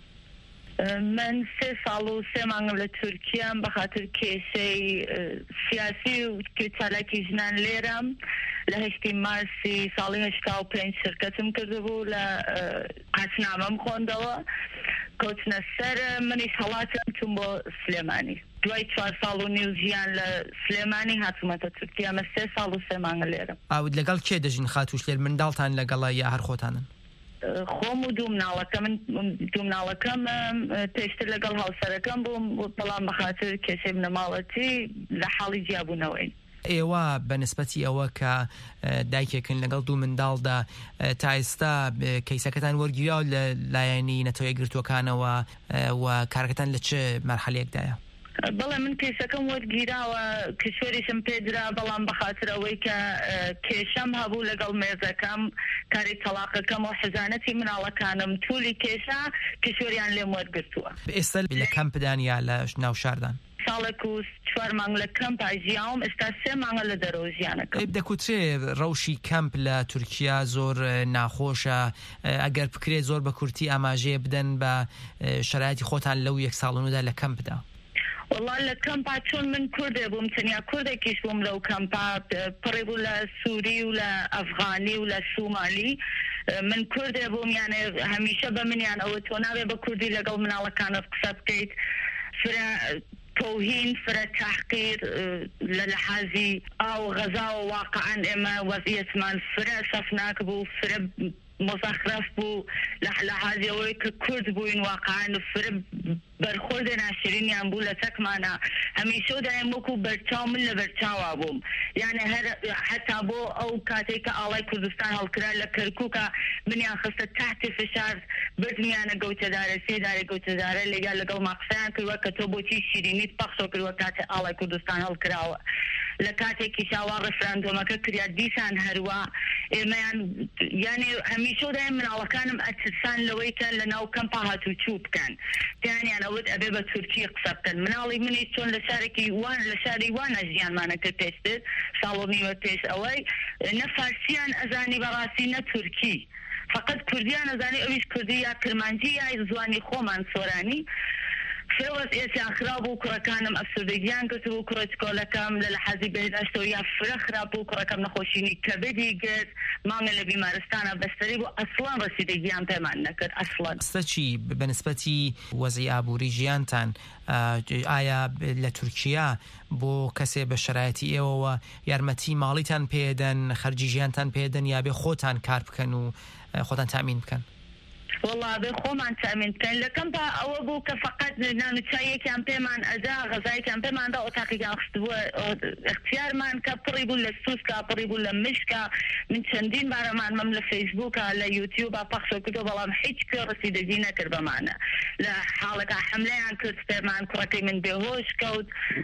من سه سال و سه مانگ لە تورکیام بە خاطر کێشەی سیاسی و چالاکی ژنان لێرەم لە هەشتی مارسی ساڵی هەشتا و پێنج شرکەتم کردبوو لە قەتنامەم خۆندەوە کەوتنە سەر منیش هەڵاتم چوون بۆ سلێمانی دوای چوار ساڵ و نیو ژیان لە سلێمانی هاتوومەتە تورکیا مە سێ ساڵ و سێ مانگە لێرەم ئاوت لەگەڵ کێ دەژین خاتوو شلێر منداڵتان لەگەڵە یا هەر خۆتانن خۆم و دوو مناڵەکە من دوو مناڵەکەم پێشتر لەگەڵ هاوسەرەکەم بووم بەڵام بەخاتر کێشەی منەماڵەتی لە حاڵی جیابوونەوەین ئێوە بەنسبەتی ئەوە کە دایکێکن لەگەڵ دوو منداڵدا تا ئێستا کەیسەکەتان وەرگیراو لە لایەنی نەتەوەی گرتوەکانەوە و کارەکەتان لە چ مەرحەلەیەکدایە بەڵێ من کێسەکەم وەرگیراوە کشوێریشم پێدرا بەڵام بەخاتر ئەوەی کە کێشەم هەبوو لەگەڵ مێزەکەم کاری تەلاقەکەم و حزانەتی مناڵەکانم توولی کێشە کشوێریان لێم وەرگرتووە ئێستا لە کەمپدان یا لە ناو شاردان ساڵێک و چوار مانگ لە کەمپ ژیاوم ئێستا سێ مانگە لە دەرەوە ژیانەکەم دەکوترێ ڕەوشی کەمپ لە تورکیا زۆر ناخۆشە ئەگەر بکرێت زۆر بە کورتی ئاماژەیە بدەن بە شەرایەتی خۆتان لەو یەک ساڵوندا لە کەمپدا والله لە کەمپا چۆن من کوردێ بووم تەنیا کوردێکیش بووم لەو کەمپا پڕێ بوو لە سووری و لە ئەفغانی و لە سومالی من کوردێ بووم یانێ هەمیشە بە منیان ئەوە تۆ ناوێ بە کوردی لەگەڵ مناڵەکانت قسە بکەیت فرە توهین فرە تحقیر لە لەحازی ئاو غەزا و واقعان ئێمە وەزعیەتمان فرە سەفناک بوو فرە مزخرف بوو لە لەحاجەوەی کە کورد بووین واقعان فرم بەرخۆردە ناشرینیان بوو لە چەکمانە هەمیشە دایم وەکو بەرچاو من لە بەرچاوا بووم یعنی هەر حتا بۆ ئەو کاتێک کە ئاڵای کوردستان هەڵکرا لە کەرکووکە منیان خستە تحتی فشار بردمیانە گەوتەدارە سێدارە گەوتەدارە لەگەڵ لەگەڵ ماقسەیان کردووە کە تۆ بۆچی شیرینیت پەخشۆ کردووە کاتێ ئاڵای کوردستان هەڵکراوە لە کاتێکی شاوا ڕفراندۆمەکە کریا دیسان هەروە ئێمەیان یعنی هەمیشە دایم مناڵەکانم ئەترسان لەوەی کە لە ناو کەمپا هاتوچوو بکەن تیانیان ئەوت ئەبێ بە تورکی قسە بکەن مناڵی منی چۆن لە شارێکی وان لە شاری وانە ژیانمانە کرد پێشتر ساڵۆنیوە پێش ئەوەی نە فارسیان ئەزانی بەڕاستی نە تورکی فقط کوردیان ئەزانی ئەویش کوردی یا کرمانجی یا زوانی خۆمان سۆرانی سێوەس ئێسیان خراب بوو کوڕەکانم ئەفسردەگیان کردبوو کوڕچکۆلەکەم لە لە حەزی بەهێداشتەوە یا فرە خراپ بوو کوڕەکەم نەخۆشینی کەبدی گرت مانگە لە بیمارستانە بەستەری بوو ئەسڵان ڕەسیدەگیان پێمان نەکرد ئەسڵان سەچی بەنسبەتی وەزعی ئابووری ژیانتان ئایا لە تورکیا بۆ کەسێ بە شرایەتی ئێوەوە یارمەتی ماڵیتان پێدەن خەرجی ژیانتان پێدەن یا بێ خۆتان کار بکەن و خۆتان تامین بکەن والله بێ خۆمان تامین بکەین لەکەم با ئەوە بوو کە فقط نانوچایەکیان پێمان ئەدا غەزایەکیان پێماندا ئۆتاقییان خستبووە اختیارمان کە پڕی بوو لە سووسکە پڕی بوو لە مشکە من چەندین بارەمان مەم لە فەیسبووکە لە یوتیوبە پەخشە کردو بەڵام هیچ کە ڕسیدەگی نەکرد بەمانە لە حاڵەکە حملەیان کرد پێمان کوڕەکەی من بێهۆش کەوت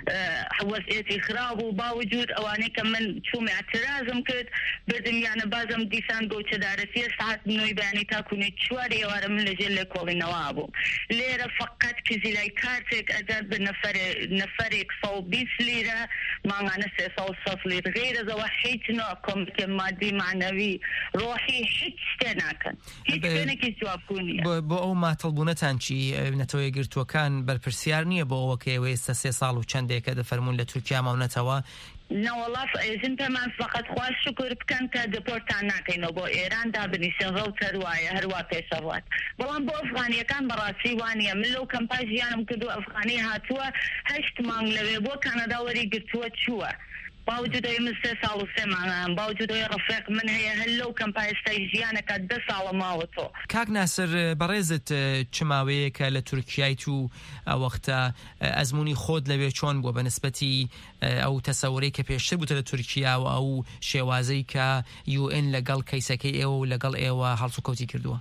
وەزعیەتی خراپ و باوجود ئەوانەی کە من چوومە اعترازم کرد بردمیانە بازم دیسان گەوچەدارەتی ساعت نۆی بەیانی تاکوونێ چواری ئێوارە من لەژێر لێ کۆڵینەوە بوو لێرە فقط کزی لای کارتێک ئەدات بە نەفەرێک سە و بیست لیرە ماڵانە سێ سە و سەد لیرە غیرەزەوە هیچ نوع کۆمەکێ مادی معنەوی ڕۆحی هیچ شتێ ناکەن هیچ شتێنێکی جوابگو نییە بۆ ئەو ماتەڵبوونەتان چی نەتەوەی گرتووەکان بەرپرسیار نییە بۆ ئەوە کە ئێوە ئێستا سێ ساڵ و چەندێکە دەفەرمون لە تورکیا ماونەتەوە نەوەڵاف ئێژن پێمان فقط خوا شکر بکەن کە دپۆرتان ناکەینەوە بۆ ئێران دابنیشن ڕەو تەروایە هەروە پێشەڕات بەڵام بۆ ئەفغانیەکان بەڕاستی وانە من لەو کەمپا ژیانم کردو ئەفغانی هاتووە هەشت مانگ لەوێ بۆ کانەدا وەری گرتووە چووە باوجودەوەی من سێ ساڵ و سێ مانگەم باوجودەوەی ڕەفێق من هەیە هەر لەو کەمپایستای ژیانەکە دە ساڵە ماوەتەوە کاک ناسر بەڕێزت چ ماوەیەکە لە تورکیای تو ئەوەختە ئەزمموی خۆت لەوێ چۆن بووە بەنسبەتی ئەو تەسەوەرەی کە پێشتر بووتە لە تورکیا و ئەو شێوازەی کە یو ئێن لەگەڵ کەیسەکەی ئێوە و لەگەڵ ئێوە هەڵسو کەوتی کردووە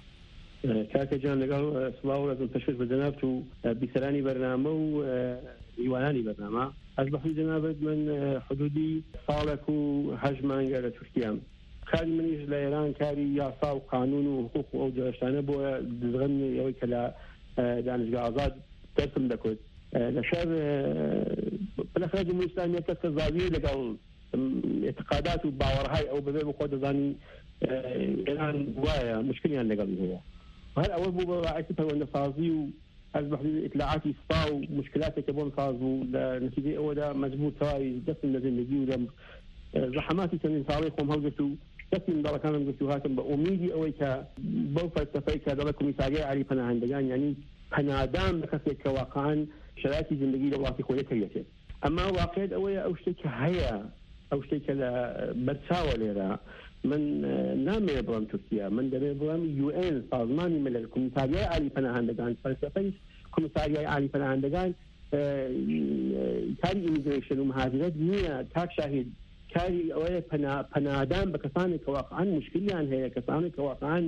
کاکە جان لەگەڵ سڵاو لەگەڵ تەشویق بە جەناب و بیسەرانی بەرنامە و هیوانانی بەرنامە ئەس بەخوی جەنابەت من حدودی ساڵێک و هەژ مانگە لە تورکیام کاری منیش لە ئێران کاری یاسا و قانون و حقوق و ئەو جۆشتانە بۆ دزغنی ئەوەی کە لە دانشگا ئازاد دەرسم دەکرد لەشەر بالاخره جمهوری اسلامی کەسە زاویە لەگەڵ اعتقادات و باوەڕهای ئەو بەبێ بخۆ دەزانی ئێران وایە مشکلیان لەگەڵ هەیە هەر ئەوە بوو بە ڕائەتی پەروەندەسازی و از بحث اطلاعاتی سپا و مشکلاتی که بون ساز و نتیجه او دا مجبور توای دست من زندگی و دم زحماتی چندین سالی خم هلگتو دست من دارا کانم گفتو هاتم با امیدی اوی که بو فلسفه که دارا کمیساریای عالی پناهندگان یعنی پناهدان بکسی که واقعا شرایطی زندگی لولاتی خوده کریته اما واقعیت اوی اوشتی که هیا اوشتی که برساوه لیره من نامي برام تركيا من دبي برام يو ان سازماني ملل كوميساريا عالي پناهندگان فلسفه كوميساريا عالي پناهندگان كاري إيميجريشن ومهاجرات نية تاك شاهد كاري أوي پنا پناهدان بكساني كواقعا مشكلة هي كساني كواقعا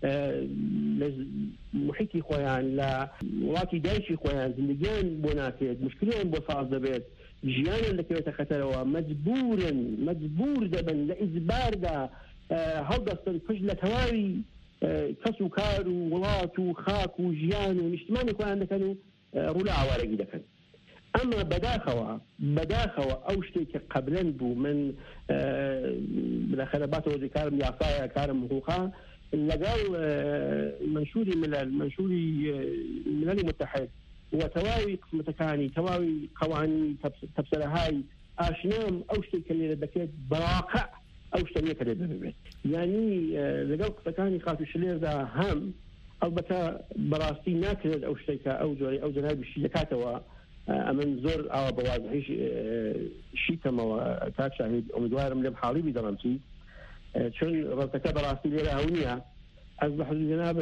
محيطي خويان لا ولاكي دايشي خويان زندگيان بوناتيد مشكلة بوصاز دبيت جيانا لكي يتخطروا مجبورا مجبور دبن لإجبار دا هەڵدەستن پشت لە تەواوی کەس و کار و وڵات و خاک و ژیان و نیشتمانی خۆیان دەکەن و ڕوو لە ئاوارەگی دەکەن ئەمە بەداخەوە بەداخەوە ئەو شتێک کە قەبلەن بوو من بەخەرە باتەوە کارم یاسایە کارم حقوقا لەگەڵ منشوری ملل منشوری مللی متحد وتواوي قسمتكاني تواوي قوانين تبصرهاي آشنام أو شيء كليل دكيت براقع أو شيء كليل دكيت يعني لقل قسمتكاني خاطر شلير ذا هم أو بتا براستي ناكل أو شيء أو جوري أو جناب الشيكات و أمن زور أو بواضح شيء كما كات شاهد أمدوار من حالي بدرمتي شون رتكب براستي ليرة هونية أصبح الجناب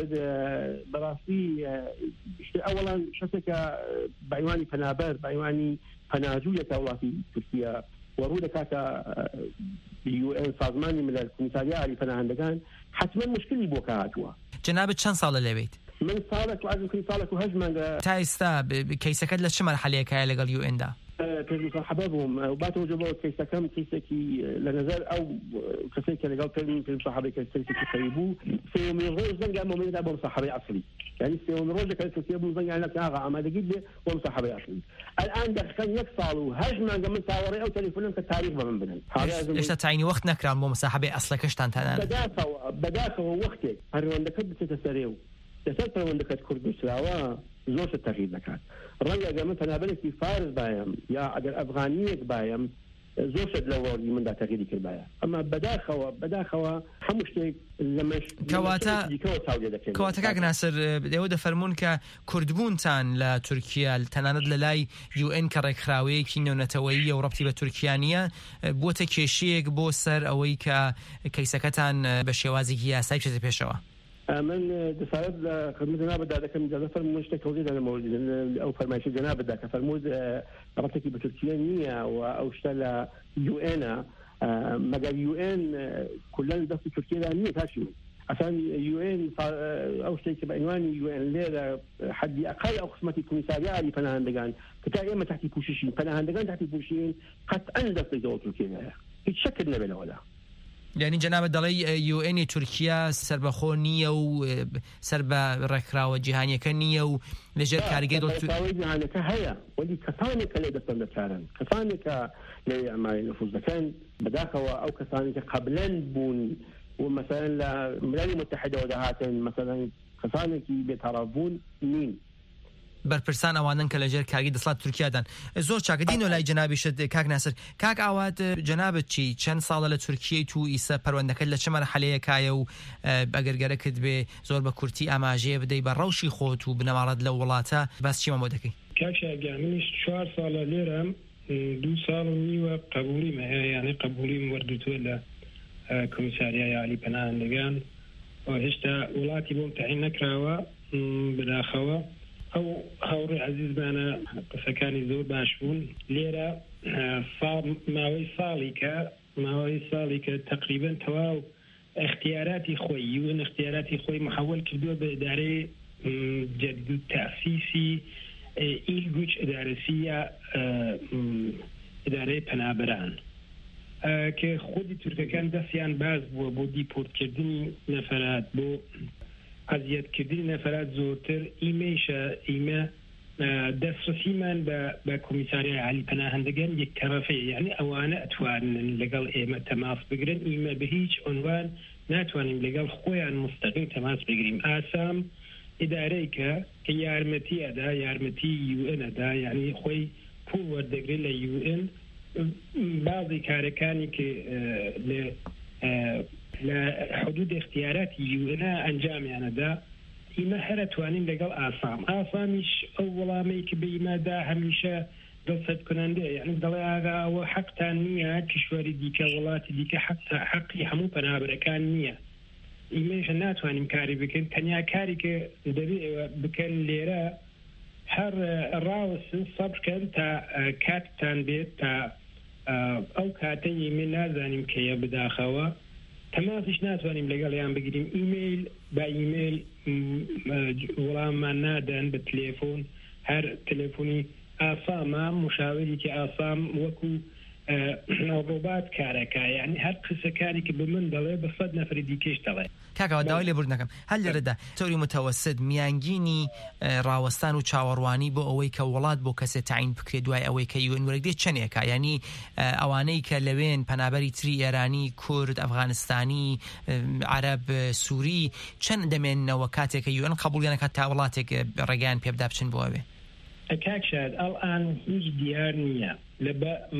براسي أولا شتك بعنوان فنابر بعنوان فناجوية ولاتی تركيا ورود كاكا بيو ان سازماني من الكوميساريا اللي فناهندگان حتما مشكلة بوكا هاتوا. جناب چند سال لبيت؟ من سالك وعزم كل سالك وهجمان تايستا بكيسكت لشي مرحلة كايا لقال يو ان دا؟ كيف صاحبهم وباتوا جبوا كيسا كم كيسا كي لنزال أو كيسا كي لقال كلمة كلمة صاحبي كيسا كي خيبوه سيوم يغوز زنجا مؤمن دا بهم صاحبي أصلي يعني سيوم يغوز كيسا كي يبون زنجا لك ناغا عما دقيد بهم صاحبي أصلي الآن دخل يكسالوا هجما قمن ساوري أو تليفونهم كالتاريخ بمن بدن إيش تعيني وقت نكرا مو صاحبي أصلا كشتان تانا بداخل بداخل وقتك هرون دكت بتتسريو تسلت هرون دكت كردو سلاوا زوج التغيير لكات الرجل قام تنابلك في فارس بايم يا أجر أفغانيك بايم زوج الدلوري من ذا تغيير كربايا أما بداخوا بداخوا حمشتك لمش كواتا كواتا كاك ناصر بدأوا فرمون ككردبون تان لتركيا التناند للاي يو إن كرك خراوي كينو نتوية وربطي بتركيانية بوتا كيشيك بوسر أوي ك كيسكتان بشوازي هي سايبشة بيشوا من دسالت خدمة جناب دا كم جزء فرموش تكوزيد أنا موجود أو فرمايش جناب دا كفرمود ربطتي بتركيانية أو اشتغل يو إن مجال يو إن كلنا دفع تركيا لأنية تاشيو عشان يو إن أو شيء بعنوان يو إن ليرة حد أقل أو قسمة الكوميساريا اللي فناهندگان كتاعي ما تحت بوشين فناهندگان تحت بوشين قد أندف لدول تركيا يتشكل نبلا ولا يعني جناب دلي يو إن تركيا سرب خونية وسرب ركرا وجهانية كنية ولجر كارجيد وتساوي جهانية كهيا ودي كثانية كلي دستن دكارن كثانية كلي عمال نفوذ كان بداخل أو كثانية قبلن بون ومثلا الولايات المتحدة ودهات مثلا كثانية بيتهربون مين برپرسان ئەوانن کە لەژێر کاگی دەسڵات تورکیادان زۆر چاکدین و لای جنابیشت کاک ناسر کاک ئاوات جنابت چی چەند ساڵە لە تورکیای تو ئیسە پەروەندەکەت لە چ مەرحەلەیەکایە و ئەگەرگەرەکت بێ زۆر بە کورتی ئاماژەیە بدەی بە ڕەوشی خۆت و بنەماڵەت لە وڵاتە باس چیمە بۆ دەکەی کاک شاگیان منیش چوار ساڵە لێرەم دوو ساڵ و نیوە قبوڵیم هەیە یعنی قبوڵیم وەردوتووە لە کۆمیساریای عالی پەناهندگان هێشتا وڵاتی بۆم تەعین نەکراوە بەداخەوە أو هوري عزيز بانا قسكاني زور باشون ليرة صار ماوي صاليكا ماوي صاليكا تقريبا تواو اختياراتي خوي وين اختياراتي خوي محول كردو بإدارة جدد تأسيسي إلجوش إدارسية إدارة پنابران که خودی ترکان دستیان باز بو بو دیپورت کردنی نفرات بو قضیت کردنی نفرات زورتر ایمیشه ایمه دسترسی من با کمیساریای عالی پناهندگان یک طرفه یعنی اوانه اتوانن لگل ایمه تماس بگیرن ایمه به هیچ عنوان ناتوانیم لگل خویان مستقیم تماس بگیریم آسام اداره که که یارمتی ادا یارمتی یو ان ادا یعنی خوی پول وردگری ل یو ان بعضی کارکانی که ل لحدود اختيارات يونا انجام يعني دا إما هرتوانين لقال آسام آساميش أولا ميك بيما دا هميشة دلسد كنان دي يعني دلي آغا وحق تانية كشواري ديكا ولاتي ديكا حق حقي همو پنابر كان نية إماش ناتوانين كاري بكن تنيا كاري كدبي بكن ليرا هر راوس صبر كان تا كاتتان بيت تا أو كاتي من نازانيم كي بداخوا تماسش ناتوانیم لەگەڵ یان بگیریم ئیمەیل با ئیمەیل وەڵاممان نادەن بە تلێفۆن هەر تلێفۆنی ئاسامە مشاوێکی ئاسام وەکو ڕۆبات کارەکە یعنی هەر قسەکانی کە بە من دەڵێ بە سەد نەفری دیکەش دەڵێ کاکەوە داوای لێبوردنەکەم هەر لێرەدا تۆری متەوەسد میانگینی ڕاوەستان و چاوەڕوانی بۆ ئەوەی کە وڵات بۆ کەسێ تعین بکرێت دوای ئەوەی کە یو ئن وەرەگرێت چەندێکە یعنی ئەوانەی کە لەوێن پەنابەری تری ئێرانی کورد ئەفغانستانی عەرەب سووری چەند دەمێننەوە کاتێک کە یو ئن قبوڵیان نەکات تا وڵاتێک ڕێگەیان پێ بدا بچن بۆ ئەوێ کاک شاد ئەڵئان هیچ دیار نییە لە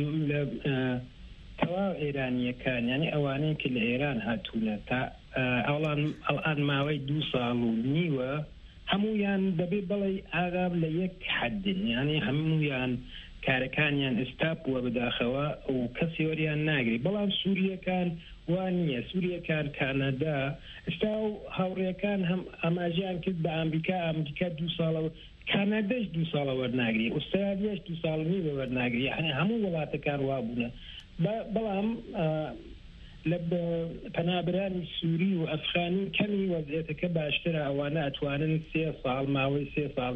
تەواو ئێرانیەکان یعنی ئەوانەیە کە لە ئێران هاتوونە تا ئەڵان ماوەی دوو ساڵ و نیوە هەمویان دەبێ بڵێ ئاغاب لە یەک حەدن یعنی هەمویان کارەکانیان ئێستا بووە بەداخەوە و کەسی وەریان ناگری بەڵام سووریەکان وان نییە سووریەکان کانەدا ئێستا و هاوڕێەکان هەم ئاماژیان کرد بە ئەمریکا ئەمریکا دو ساڵەوە کاناداش دو ساڵە وەرناگری ئوسترالیاش دو ساڵنی بە وەرناگری یعنی هەموو وڵاتەکان وابوونە بەڵام لە پەنابرانی سووری و ئەفغانی کەمی وەزعێتەکە باشترە ئەوانە ئەتوانن سێ ساڵ ماوەی سێ ساڵ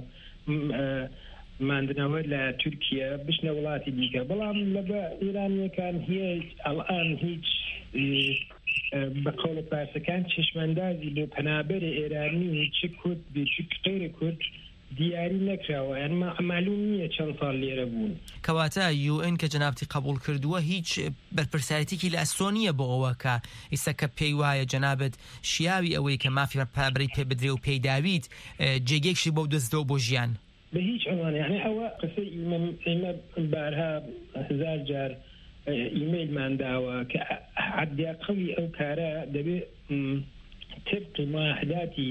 ماندنەوە لە تورکیا بشنە وڵاتی دیکە بەڵام لەبە ئێرانیەکان هیچ ئەڵئان هیچ بە قەولە پارسەکان چشمەندازی بۆ پەنابەرە ئێرانی چ کورد بێ چ قەیرە کورد دیاری نەکراوە یان معلوم نییە چەند ساڵ لێرە بوون کەواتە یو ئێن کە جەنابەتی قبول کردووە هیچ بەرپرسایەتێکی لە ئەستۆ نییە بۆ ئەوە کە ئیستا کە پێی وایە جەنابەت شیاوی ئەوەی کە مافی پەنابەری پێ بدرێ و پێی داویت جێگەیەکشی بۆ دەستەوە بۆ ژیان بە هیچ ئەوانە یعنی ئەوە قسەی ئێمە بارها هزار جار ئیمەیلمان داوە کە حەداقەڵی ئەو کارە دەبێت طبق معاهداتی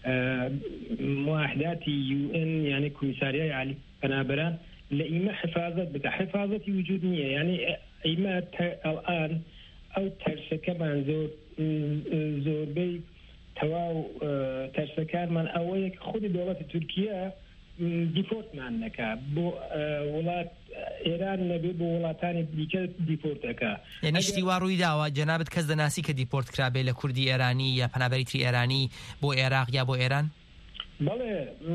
معاهداتی یو ئێن یعنی کۆمیساریای عالی پەنابەران لە ئیمە حفاظت بکە حفاظەتی وجود نییە یعنی ئیمە ئەڵئان ئەو تەرسەکەمان زۆر زۆربەی تەواو تەرسەکانمان ئەوەیە کە خودی دەوڵەتی تورکیا دیپۆرتمان نەکا بۆ وڵات ئێران نەبێ بۆ وڵاتانی دیکە دیپۆرتەکە یعنی شتیوا ڕووی داوە جەنابەت کەس دەناسی کە دیپۆرت کرابێ لە کوردی ئێرانی یا پەنابەری تری ئێرانی بۆ عێراق یا بۆ ئێران بەڵێ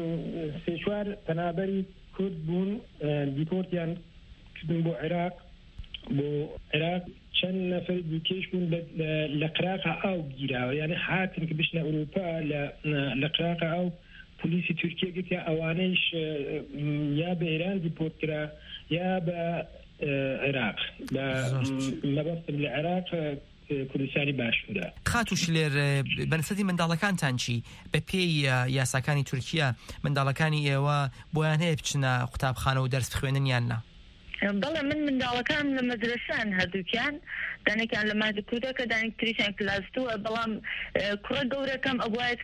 سێ چوار پەنابەری کورد بوون دیپۆرتیان کردن بۆ عێراق بۆ عێراق چەند نەفەر دیکەش بوون لە قراقا ئاو گیراوە یعنی هاتن کە بشنە ئەوروپا لە قراقا ئاو پلیسی تورکیا گوتیا ئەوانەیش یا بە ئێران دیپۆرت کرا یا بە عێراق مەبەستم لە عێراق کوردستانی باشوورە خاتوش لێر بەنسەتی منداڵەکانتان چی بە پێی یاساکانی تورکیا منداڵەکانی ئێوە بۆیان هەیە بچنە قوتابخانە و دەرس بخوێنن یان نا بەڵێ من منداڵەکان لە مەدرسەن هەردووکیان دانێکیان لە مادە کودەکە دانێک تریشیان کلاسدووە بەڵام کوڕە گەورەکەم ئەوایەت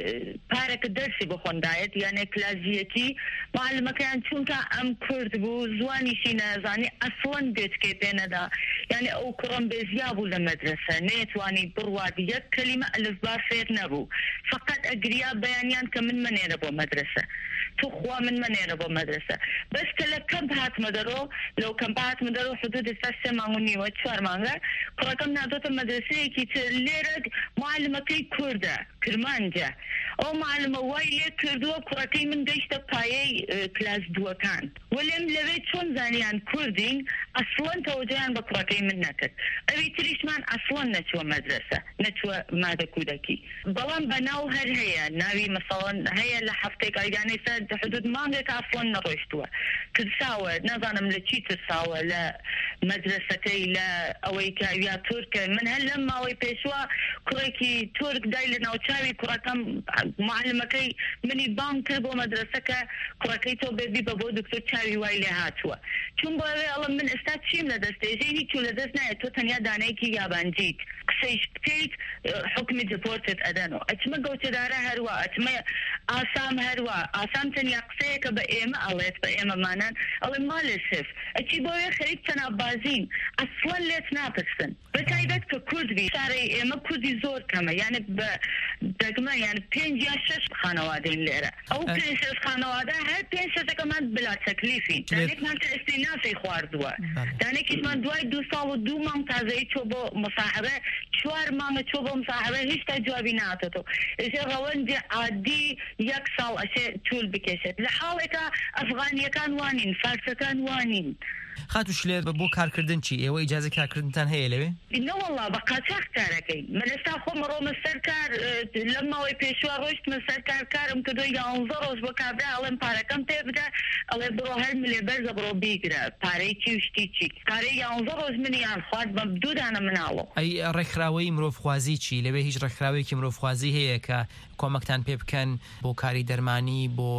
پارێکە دەرسی بخۆندایەت یانێ کلازیەتی معلمەکەیان چونکە ئەم کورد بوو زوانیشی نەزانی ئەسڵەن بێتکێ پێ نەدا یعنی ئەو کوڕم بێزیا بوو لە مەدرسە نێتوانی بڕوادی یەک کەلیمە ئەلفبا فێر نەبوو فقط ئەگریا بەیانیان کە من منێرە بۆ مەدرسە تو خوا من منێرە بۆ مەدرسە بەس کە لە کەمپ هاتمە دەرۆ لەو کەمپ هاتمە دەرۆ حدود ئێستا سێ مانگ و نیوە چوار مانگە کوڕەکەم نادۆتە مەدرسەیەکی تر لێرە معلمەکەی کووردە کرمانجە ئەو معلمە وای لێ کردووە کوڕەکەی من گەیشتە پایەی کلاس دووەکان وەلێم لەوێ چۆن زانیان کوردین ئەسڵەن تەوەجۆیان بە کوڕەکەی من نەکرد ئەوی تریشمان ئەسڵەن نەچووە مەدرسە نەچووە مادە کودەکی بەڵام بەناو هەر هەیە ناوی مەسەڵەن هەیە لە هەفتێک ئایدانەی سەر حدود مانگێک ئەسڵەن نەڕۆیشتووە ترساوە نازانم لە چی ترساوە لە مەدرسەکەی لە ئەوەی کە یا تورکە من هەر لەم ماوەی پێشوە کوڕێکی تورک دای لە ناوچاوی کوڕەکەم معلمەکەی منی بام کرد بۆ مەدرسەکە کوڕەکەی تۆ بێبی بە بۆ دکتۆر چاوی وای لێ هاتووە چون بۆ ئەوێ ئەڵم من ئێستا چیم لە دەستێژەی هیچ لە دەست نایە تۆ تەنیا دانەیەکی یابانجیت قسەیش بکەیت حکمی دپۆرتت ئەدەنەوە ئەچمە گەوتەدارە هەروە ئەچمە ئاسام هەروە ئاسام تەنیا قسەیەکە بە ئێمە ئەڵێت بە ئێمەمانان ئەڵێ مالێ سف ئەچی بۆیە خەریک چەنا بازین ئەسڵەن لێت ناپرسن بەتایبەت کە کوردبی سارەی ئێمە کوردی زۆر کەمە یعنی بە دەگمە یعنی پێنج یا شەش خانەوادەین لێرە ئەو پێنج شەش خانەوادە هەر پێنج شەشەکەمان بلا تەکلیفین دانێکمان کە ئەستینافی خواردووە دانێکیشمان دوای دوو ساڵ و دوو مانگ تازەیی چۆ بۆ مصاحبە چوار مانگە چۆ بۆ مصاحبە هیچ تا جوابی ناتێتەوە ئێژێ ڕەوەندی عادی یەک ساڵ ئەشێ توول بکێشێت لە حاڵێکە ئەفغانیەکان وانین فارسەکان وانین خاتوش لێر بۆ کارکردن چی ئێوە ئیجازە کارکردنتان هەیە لەوێ نەوەڵا بە قاچاق کارەکەی من ئێستا خۆم ڕۆمە سەر کار لەم ماوەی پێشوە ڕۆیشتمە سەر کار کارم کردو یانزە ڕۆژ بۆ کابرا ئەڵێم پارەکەم پێ بدە ئەڵێ بڕۆ هەر ملێ بەرزە بڕۆ بیگرە پارەی چی وشتی چی کارەی یانزە ڕۆژ منیان خوارد بە دوو دانە مناڵۆ ئەی ڕێکخراوەی مرۆڤخوازی چی لەوێ هیچ ڕێکخراوەیەکی مرۆڤخوازی هەیە کە کۆمەکتان پێ بکەن بۆ کاری دەرمانی بۆ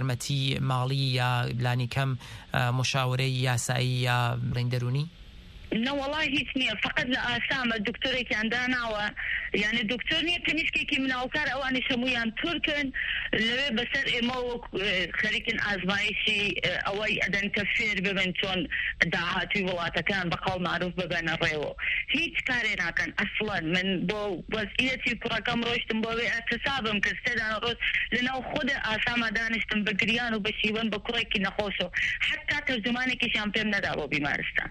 یارمەتی ماڵی یا لانی کەم مشاورەی یاسایی یا ڕێندەرونی نه والله هیچ نییە فقط لە ئاسامە دکتۆرێکیان داناوە یعنی دکتۆر نییە تەنیشتێکی مناوکار ئەوانی هەمویان تورکن لەوێ بەسەر ئێمە خەریکن ئازمایشی ئەوەی ئەدەن کە فێر ببن چۆن داهاتوی وڵاتەکان بەقەڵ معروف ببەنە ڕێوە هیچ کارێ ناکەن ئەسڵەن من بۆ وەزعیەتی کوڕەکەم ڕۆشتم بۆ وێ ئەتسابم کە سێدان ڕۆژ لەناو خودە ئاساما دانیشتم بە گریان و بە شیوەن بە کوڕێکی نەخۆشەوە حتا تەرجمانێکیشیان پێم نەدا بۆ بیمارستان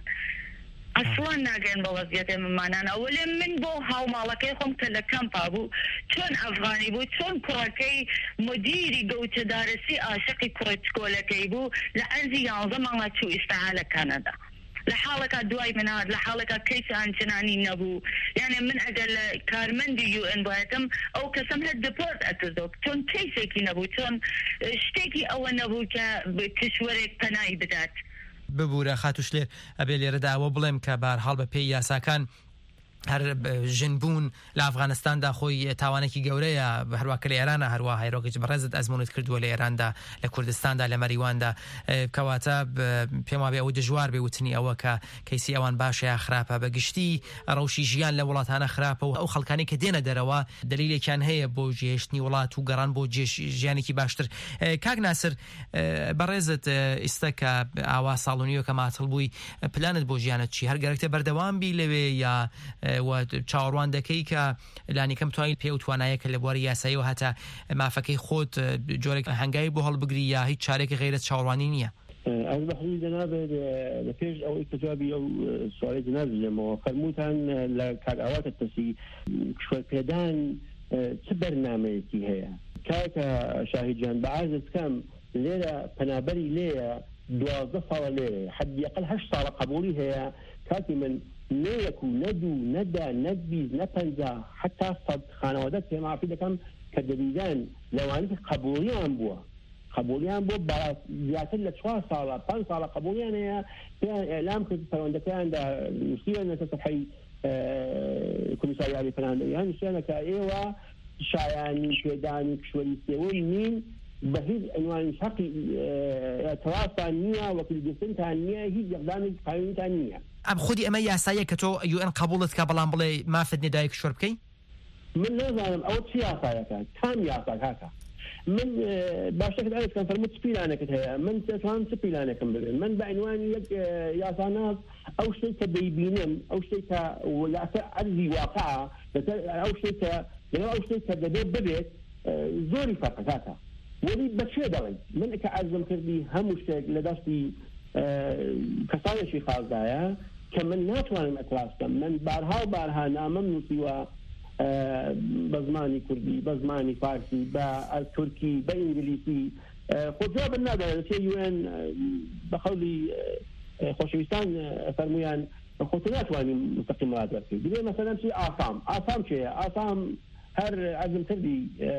ئەسڵان ناگەن بە وەزعیەتێ ممانان ئەوەلێ من بۆ هاوماڵەکەی خۆم کە لە کەمپا بوو چۆن ئەفغانی بوو چۆن کوڕەکەی مدیری گەوتەدارەسی عاشقی کوڕچکۆلەکەی بوو لە ئەرزی یانزە مانگە چوو ئیستاها لە کەنەدا لە حاڵەکە دوای منات لە حاڵەکە کەیس ئانچنانی نەبوو یعنی من ئەگەر لە کارمەندی یو ئێن بایەتم ئەو کەسم هەر دپۆرت ئەکردۆ چۆن کەیسێکی نەبوو چۆن شتێکی ئەوە نەبوو کە کشوەرێک پەنای بدات ببوورە خاتوش لێ ئەبێ لێرەداوە بڵێم کە بەرحاڵ بە پێی یاساکان هەر ژنبوون لە ئەفغانستاندا خۆی تاوانێکی گەورەیە هەروەکە لە ئێرانە هەروە هایڕۆکیش بەڕێزت ئەزمونت کردووە لە ئێراندا لە کوردستاندا لە مەریواندا کەواتە پێم وابێ ئەو دژوار بێ وتنی ئەوە کە کەیسی ئەوان باشە یا خراپە بەگشتی ڕەوشی ژیان لە وڵاتانە خراپە و ئەو خەڵکانی کە دێنە دەرەوە دلیلێکیان هەیە بۆ جێشتنی وڵات و گەڕان بۆ ژیانێکی باشتر کاک ناسر بەڕێزت ئێستا کە ئاوا ساڵونیوە کە ماتڵ بووی پلانت بۆ ژیانت چی هەر گەرەکتە بەردەوام بی لەوێ یا و چاوەڕوان دەکەی کە لانیکەم توانیت پێ و توانایەکە لە بواری یاسایی و هەتا مافەکەی خۆت جۆرێک هەنگایی بۆ هەڵبگری یا هیچ چارێکی غیرەت چاوەڕوانی نییە ئەس بەحەزی جەنابێت لە پێش ئەوەی کە جوابی ئەو سوالەی جەناب بدەمەوە فەرمووتان لە کاراواتە تەسی کشوەرپێدان چ بەرنامەیەکی هەیە کاکە شاهیدجان بەعازت کەم لێرە پەنابەری لێیە دوازدە ساڵە لێرە حەدیەقەل هەشت ساڵە قبوڵی هەیە کاتی من نەیەک و نەدوو نەدا نەبیز نەپەنجا حتا سەد خانەوەدە پێمافی دەکەم کە دەبیدان لەوانی قبوڵیان بووە قبولیان بۆ زیاتر لە چوار ساڵە پنج ساڵە قبولیان هەیە پێیان ئێلام کرد پەروەندەکەیاندا نووسیوە نەتە سەفحەی کۆمیساریاتی پەناهندەریان نووسیوانە کە ئێوە شایانی پێدانی کشوەری سێوەی نین بە هیچ عنوانی حەقی اعترافان نییە وەکیلگرتنتان نییە هیچ یەقدامێکی قانونیتان نییە ئەم خودی ئەمە یاساییە کە تۆ یو ئێن قبوڵت کە بەڵام بڵێ مافت نێدای کشوەر بکەی من نازانم ئەو چی یاسایەکە کام یاسا کاکە من باشەکەت ئەوێت کەم فەرمووت چ پیلانێکت هەیە من دەتوانم چ پیلانێکم ببێن من بە عنوانی یەک یاساناس ئەو شتێک کە دەیبینم ئەو شتێک کە وڵاتە عەرزی واقعە ئەو شتێک کە لەگەڵ ئەو شتێک کە دەبێت ببێت زۆری فەرقە کاکە وەلی بەچێ دەڵێن من کە عەرزم کردی هەموو شتێک لە دەستی کەسانێکی خازدایە کە من ناتوانم ئەتراس بکەم من بارها و بارها نامەم نووسیوە بە زمانی کوردی بە زمانی فارسی بە تورکی بە ئینگلیسی خۆ جواب نادەن چێ یو ئێن بە قەولی خۆشەویستان فەرمویان خۆت ناتوانیم مستەقیم ڕادوە بکەیت دەبێت مەسەلەن چی ئاسام ئاسام چێە ئاسام هەر عەزم کردی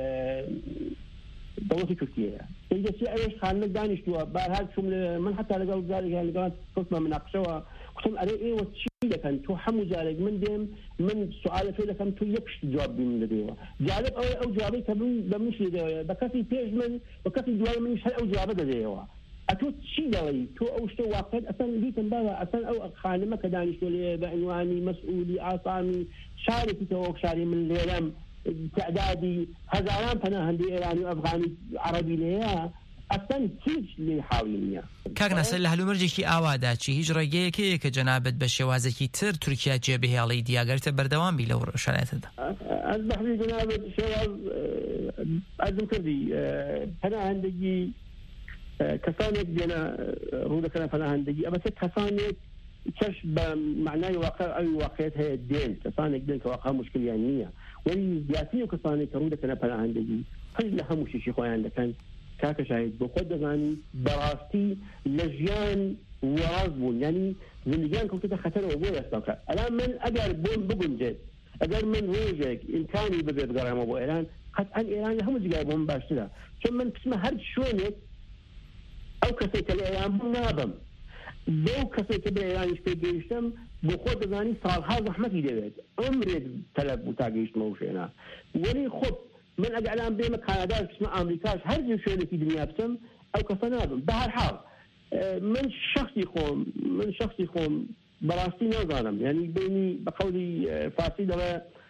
دەوڵەتی تورکیەیە دەیدەچی ئەوێش خانمە دانیشتووە بارها چوم من حتا لەگەڵ جارێک لەگەڵ کەوتمە مناقشەوە قوتم ئەرێ ئێوە چی دەکەن تۆ هەموو جارێک من دێم من سوالە پێ دەکەم تۆ یەک شت جواب بی من دەدەیەوە جالب ئەوەی ئەو جوابەی کە بە منش دەدەیەوە بە کەسی پێش من بە کەسی دوای منش هەر ئەو جوابە دەدەیەوە ئەتۆ چی دەڵێی تۆ ئەو شتە واقعیت ئەسەن دیتم باوە ئەسەن ئەو خانمە کە دانیشتووە لێ بە عنوانی مەسئولی ئاسامی شارێکی تەوە شاری من لێرەم تعدادی هەزاران پەناهەندەی ئێرانی و ئەفغانی عەرەبی لێیە ئەسەن هیچ لێ حاوی نییە کاک ناسەر لە هەلومەرجێکی ئاوادا چی هیچ ڕێگەیەکەیە کە جەنابەت بە شێوازێکی تر تورکیا جێبهێڵی دیاگەرتە بەردەوام بی لەو شارەتەدا ئەس بەحری جەنابەت شێواز ئەزم کردی پەناهەندەگی کەسانێک دێنە ڕوو دەکەنە پەناهەندەگی ئەبەسە کەسانێک کەش بە معنای واقع ئەوی واقعیت هەیە دێن کەسانێک دێن کە واقع مشکلیان نییە وەلی زیاتر و کەسانێک کە ڕوو دەکەنە پەناهەندەگی هەر لە هەموو شیشی خۆیان دەکەن کاکە شاهید بۆ خۆت دەزانی بەڕاستی لە ژیان وەڕاز بوون یعنی زندگیان کەوتەتە خەتەرەوە بۆ ئێستاکە ئەلان من ئەگەر بۆم بگونجێت ئەگەر من ڕۆژێک ئیمکانی ببێت بگەڕێمەوە بۆ ئێران قەتعەن ئێران لە هەموو جگای بۆم باشترە چون من پسمە هەر شوێنێک ئەو کەسێک کە لە ئێران بوو نابم بەو کەسێک کە بە ئێرانیش پێ گەیشتم بۆ خۆت دەزانی ساڵها زەحمەتی دەوێت ئەمرێت تەلەب بوو تا گەیشتمەوە شوێنە وەلی خۆب من ئەگە ئەلان بێمە کاناداش بچمە ئەمریکاش هەر شوێنێکی دنیا بچم ئەو کەسە نابم بە هەر حاڵ من شخصی خۆم من شخصی خۆم بەڕاستی نازانم ینی بینی بە قەولی فارسی دەڵێ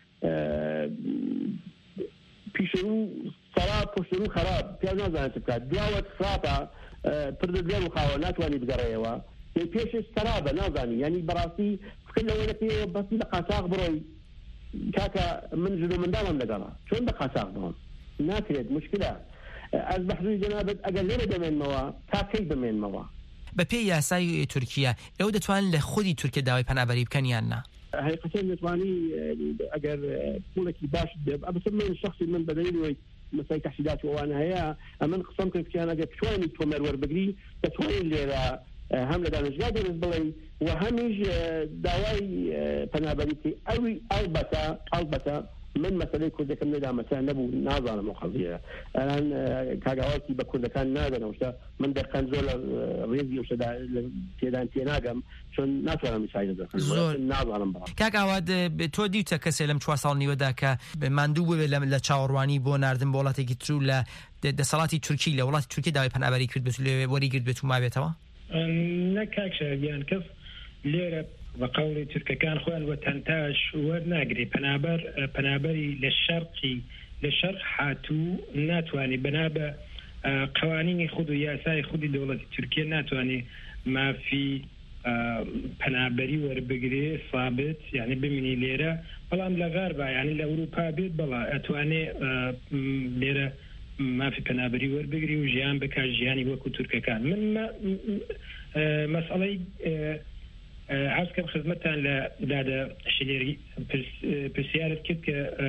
پیشەرو سەراب پشترو خراپ پیا نازانێت بکات دواوەت خراپە پردە دوێر و خاوە ناتوانانی بگەڕێەوە پێشش سەرابە نازانی ینی بەڕاستی فکر لەوەی پێ بەسی لە قاساق بڕۆی کاکە من ژن و منداڵم لەگەڵا چۆن بە قاساق بڵم ناکرێت مشکلە ئەس بەحزوی جەنابەت ئەگەر لێرە دەمێنمەوە تاکەی بمێنمەوە بە پێی یاسای تورکیا ئێوە دەتوانن لە خودی تورکیا داوای پەنابەری بکەن یان نا حقیقەتەن دەتوانی ئەگەر پوڵێکی باش بەس من شخصی من بەدەیەوەی مەسای تەحصیلات وانە هەیە ئەمن قسەم کرد کیان ئەگەر بتوانیت تۆمەر وەربگری دەتوانین لێرە هەم لە دانشگا دەست بڵێن و هەمیش داوای پەنابەری بکەی ئەوی ئەڵبەتە ئەڵبەتە من مەسەلەی کوردەکەم نەدامەتە نەبوو نازانم و قەزیە ئەلان کاگاواتی بە کوردەکان نادەنەوەشتا من دەرخەن زۆر لە ڕێزی وشەدا تێدان تێناگەم چۆن ناتوانم میسای دەکەم زۆر نازانم کاگاوات تۆ دیوتە کەسێ لەم چوار ساڵ نیوەدا کە ماندوو بووێ لە چاوەڕوانی بۆ ناردن بۆ وڵاتێکی تر لە دەسەڵاتی تورکی لە وڵاتی تورکی داوای پەنابەری کرد بێت لێ وەریگرت بێت و مابێتەوە نەکاکشەیان کەس لێرە بە قەوڵی تورکەکان خۆیان وە تەنتاش وەرناگری پەنابەر پەنابەری لە شەرقی لە شەرق هاتوو ناتوانێت بەنابە قوانینی خود و یاسای خودی دەوڵەتی تورکیا ناتوانێت مافی پەنابەری وەربگرێ ثابت یعنی بمینی لێرە بەڵام لە غەربا یعنی لە ئەوروپا بێت بەڵا ئەتوانێ لێرە مافی پەنابەری وەربگری و ژیان بکات ژیانی وەکو تورکەکان من مەسئەڵەی عسكر خدمتان لدادا شليري برسيارة كتك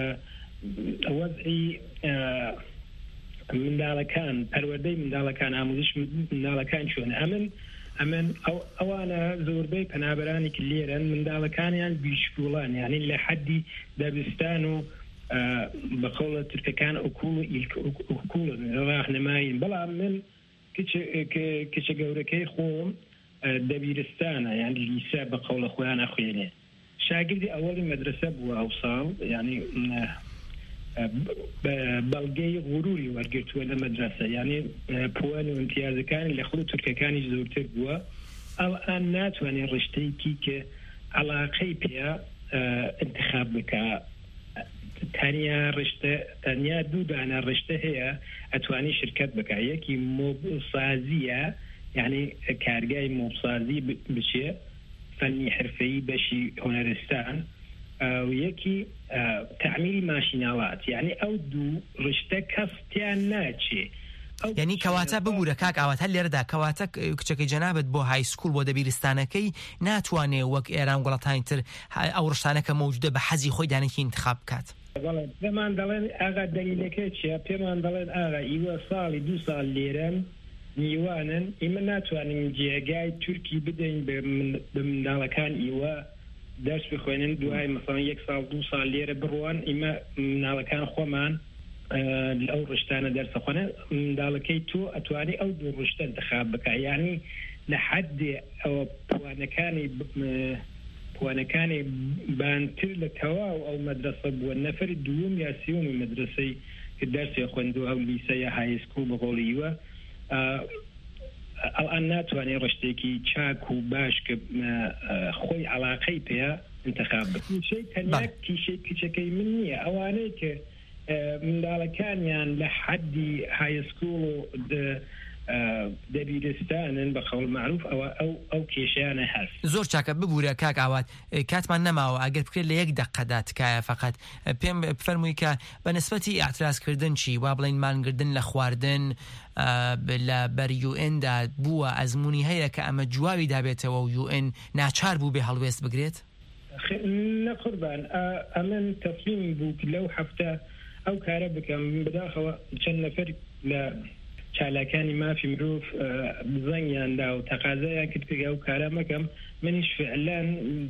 وضعي من دالكان پروردي من دالكان عمودش من دالكان شون امن امن او اوانا زوربي پنابراني كليران من دالكان يعني بيشكولان يعني لحد دابستانو بقولة ترككان اكول اكول راح نماين بلا من كتش كتش قوركي خوم دەبیرستانە یعنی لیسە بە قەوڵە خۆیان ئەخوێنێ شاگردی ئەوەڵی مەدرسە بووە ئەو ساڵ یعنی بەڵگەی غوروری وەرگرتووە لە مەدرسە یعنی پوان و امتیازەکانی لە خود تورکەکانی زۆرتر بووە ئەوان ناتوانێت ڕشتەیەکی کە عەلاقەی پێ انتخاب بکە تەنیا ڕشتە تەنیا دوو دانە ڕشتە هەیە ئەتوانی شرکت بکە یەکی مۆبسازیە يعني كارجاي مبصازي بشيء فني حرفي بشي هنرستان ويكي تعميل ماشينالات يعني او دو رشته كستيان ناتشي يعني كواتا ببورە کاک ئاوات هەر لێرەدا کەواتە کچەکەی جەنابەت بۆ های سکول بۆ دەبیرستانەکەی ناتوانێ وەک ئێران وڵاتانی تر ئەو ڕشتانەکە مەوجودە بە حەزی خۆی دانێکی انتخاب بکات پێمان دەڵێن ئاغا دەلیلەکە چیە پێمان دەڵێن ئاغا ئیوە ساڵی دو ساڵ لێرەن نیوانن ئێمە ناتوانین جێگای تورکی بدەین بە منداڵەکان ئیوە دەرس بخوێنن دوای مەسەڵەن یەک ساڵ دوو ساڵ لێرە بڕوان ئێمە منداڵەکان خۆمان ئەو ڕشتانە دەرسەخۆنە منداڵەکەی تۆ ئەتوانی ئەو دوو ڕشتە انتخاب بکە یعنی لە حەدێ ئەوە پوانەکانی پوانەکانی بانتر لە تەواو ئەو مەدرسە بووە نەفەری دووەم یا سێوەمی مەدرسەی کە دەرسی خوێندووە ئەو لیسە یا های سکول بەقۆڵیوە ئەوان ناتوانێت ڕشتێکی چاک و باش کە خۆی عەلاقەی پێ انتخاب بکە تەنیا کیشەی کچەکەی من نییە ئەوانەی کە منداڵەکانیان لە حەدی های سکول و دەبیرستانن بە قەول معروف ئەوە ئەو ئەو کێشیانە هەست زۆر چاکە ببوورە کاک ئاوات کاتمان نەماوە ئەگەر بکرێت لە یەک دەقەدا تکایە فقط پێم بفەرمووی کە بە نسبەتی ئاعترازکردن چی وا بڵێن مانگردن لە خواردن لە بەر یو ئێندا بووە ئەزمموی هەیە کە ئەمە جوابی دابێتەوە و یو ئێن ناچار بوو بێ هەڵوێست بگرێت نەقوربان ئەمن تەسلیم بوو لەو هەفتە ئەو کارە بکەم بەداخەوە چەند نەفەر لە چالاکانی مافی مرۆڤ بزەنگیاندا و تەقازایان کرد پێگا و کارە مەکەم منیش فعلان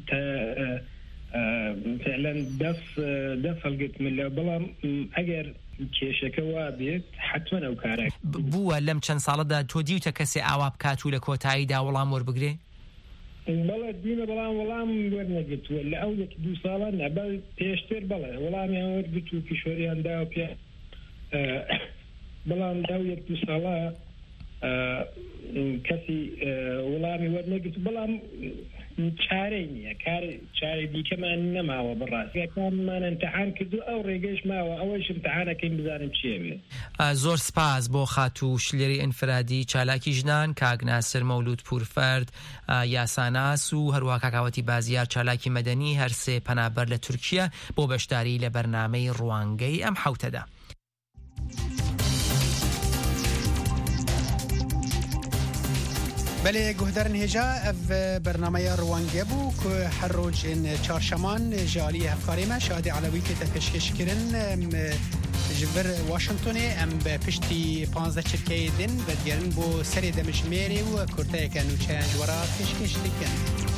فعلان دەست هەڵگرتم لە بەڵام ئەگەر کێشەکە وا بێت حتمەن ئەو کارە بووە لەم چەند ساڵەدا تۆ دیوتە کەسێ ئاوا بکات و لە کۆتاییدا وەڵام وەربگرێ بەڵێ دیمە بەڵام وەڵام وەرنەگرتووە لە ئەو یەکی دوو ساڵە نەبەر پێشتر بەڵێ وەڵامیان وەرگرت و پیشۆریاندا و پێ بەڵام داو یەک دوو ساڵە کەسی وەڵامی وەرنەگرت بەڵام چارەی نییە کار چارە دیکەمان نەماوە بەڕاستیەکانمان ئەمتحان کردو ئەو ڕێگەش ماوە ئەوەش ئەمتحانەکەین بزانم چیە بێ. زۆر سپاس بۆ خاتوو شلێری ئینفرادی چالاکی ژنان کاک ناسر مەولود پورفەرد یاساناس و هەروە کاکاوەتی بازیار چالاکی مەدەنی هەرسێ پەنابەر لە تورکیا بۆ بەشداری لە بەرنامەی ڕوانگەی ئەم حوتەدا. بله گهدرن هجا اف برنامه روانگه بو که هر روز این چهارشنبه جالی هفکاری ما شادی علوی که تپشکش کردن جبر واشنطن ام به پشتی پانزده چرکه دن و دیگرن بو سری دمشمیری و کرته که نوچه جورا پشکش لیکن.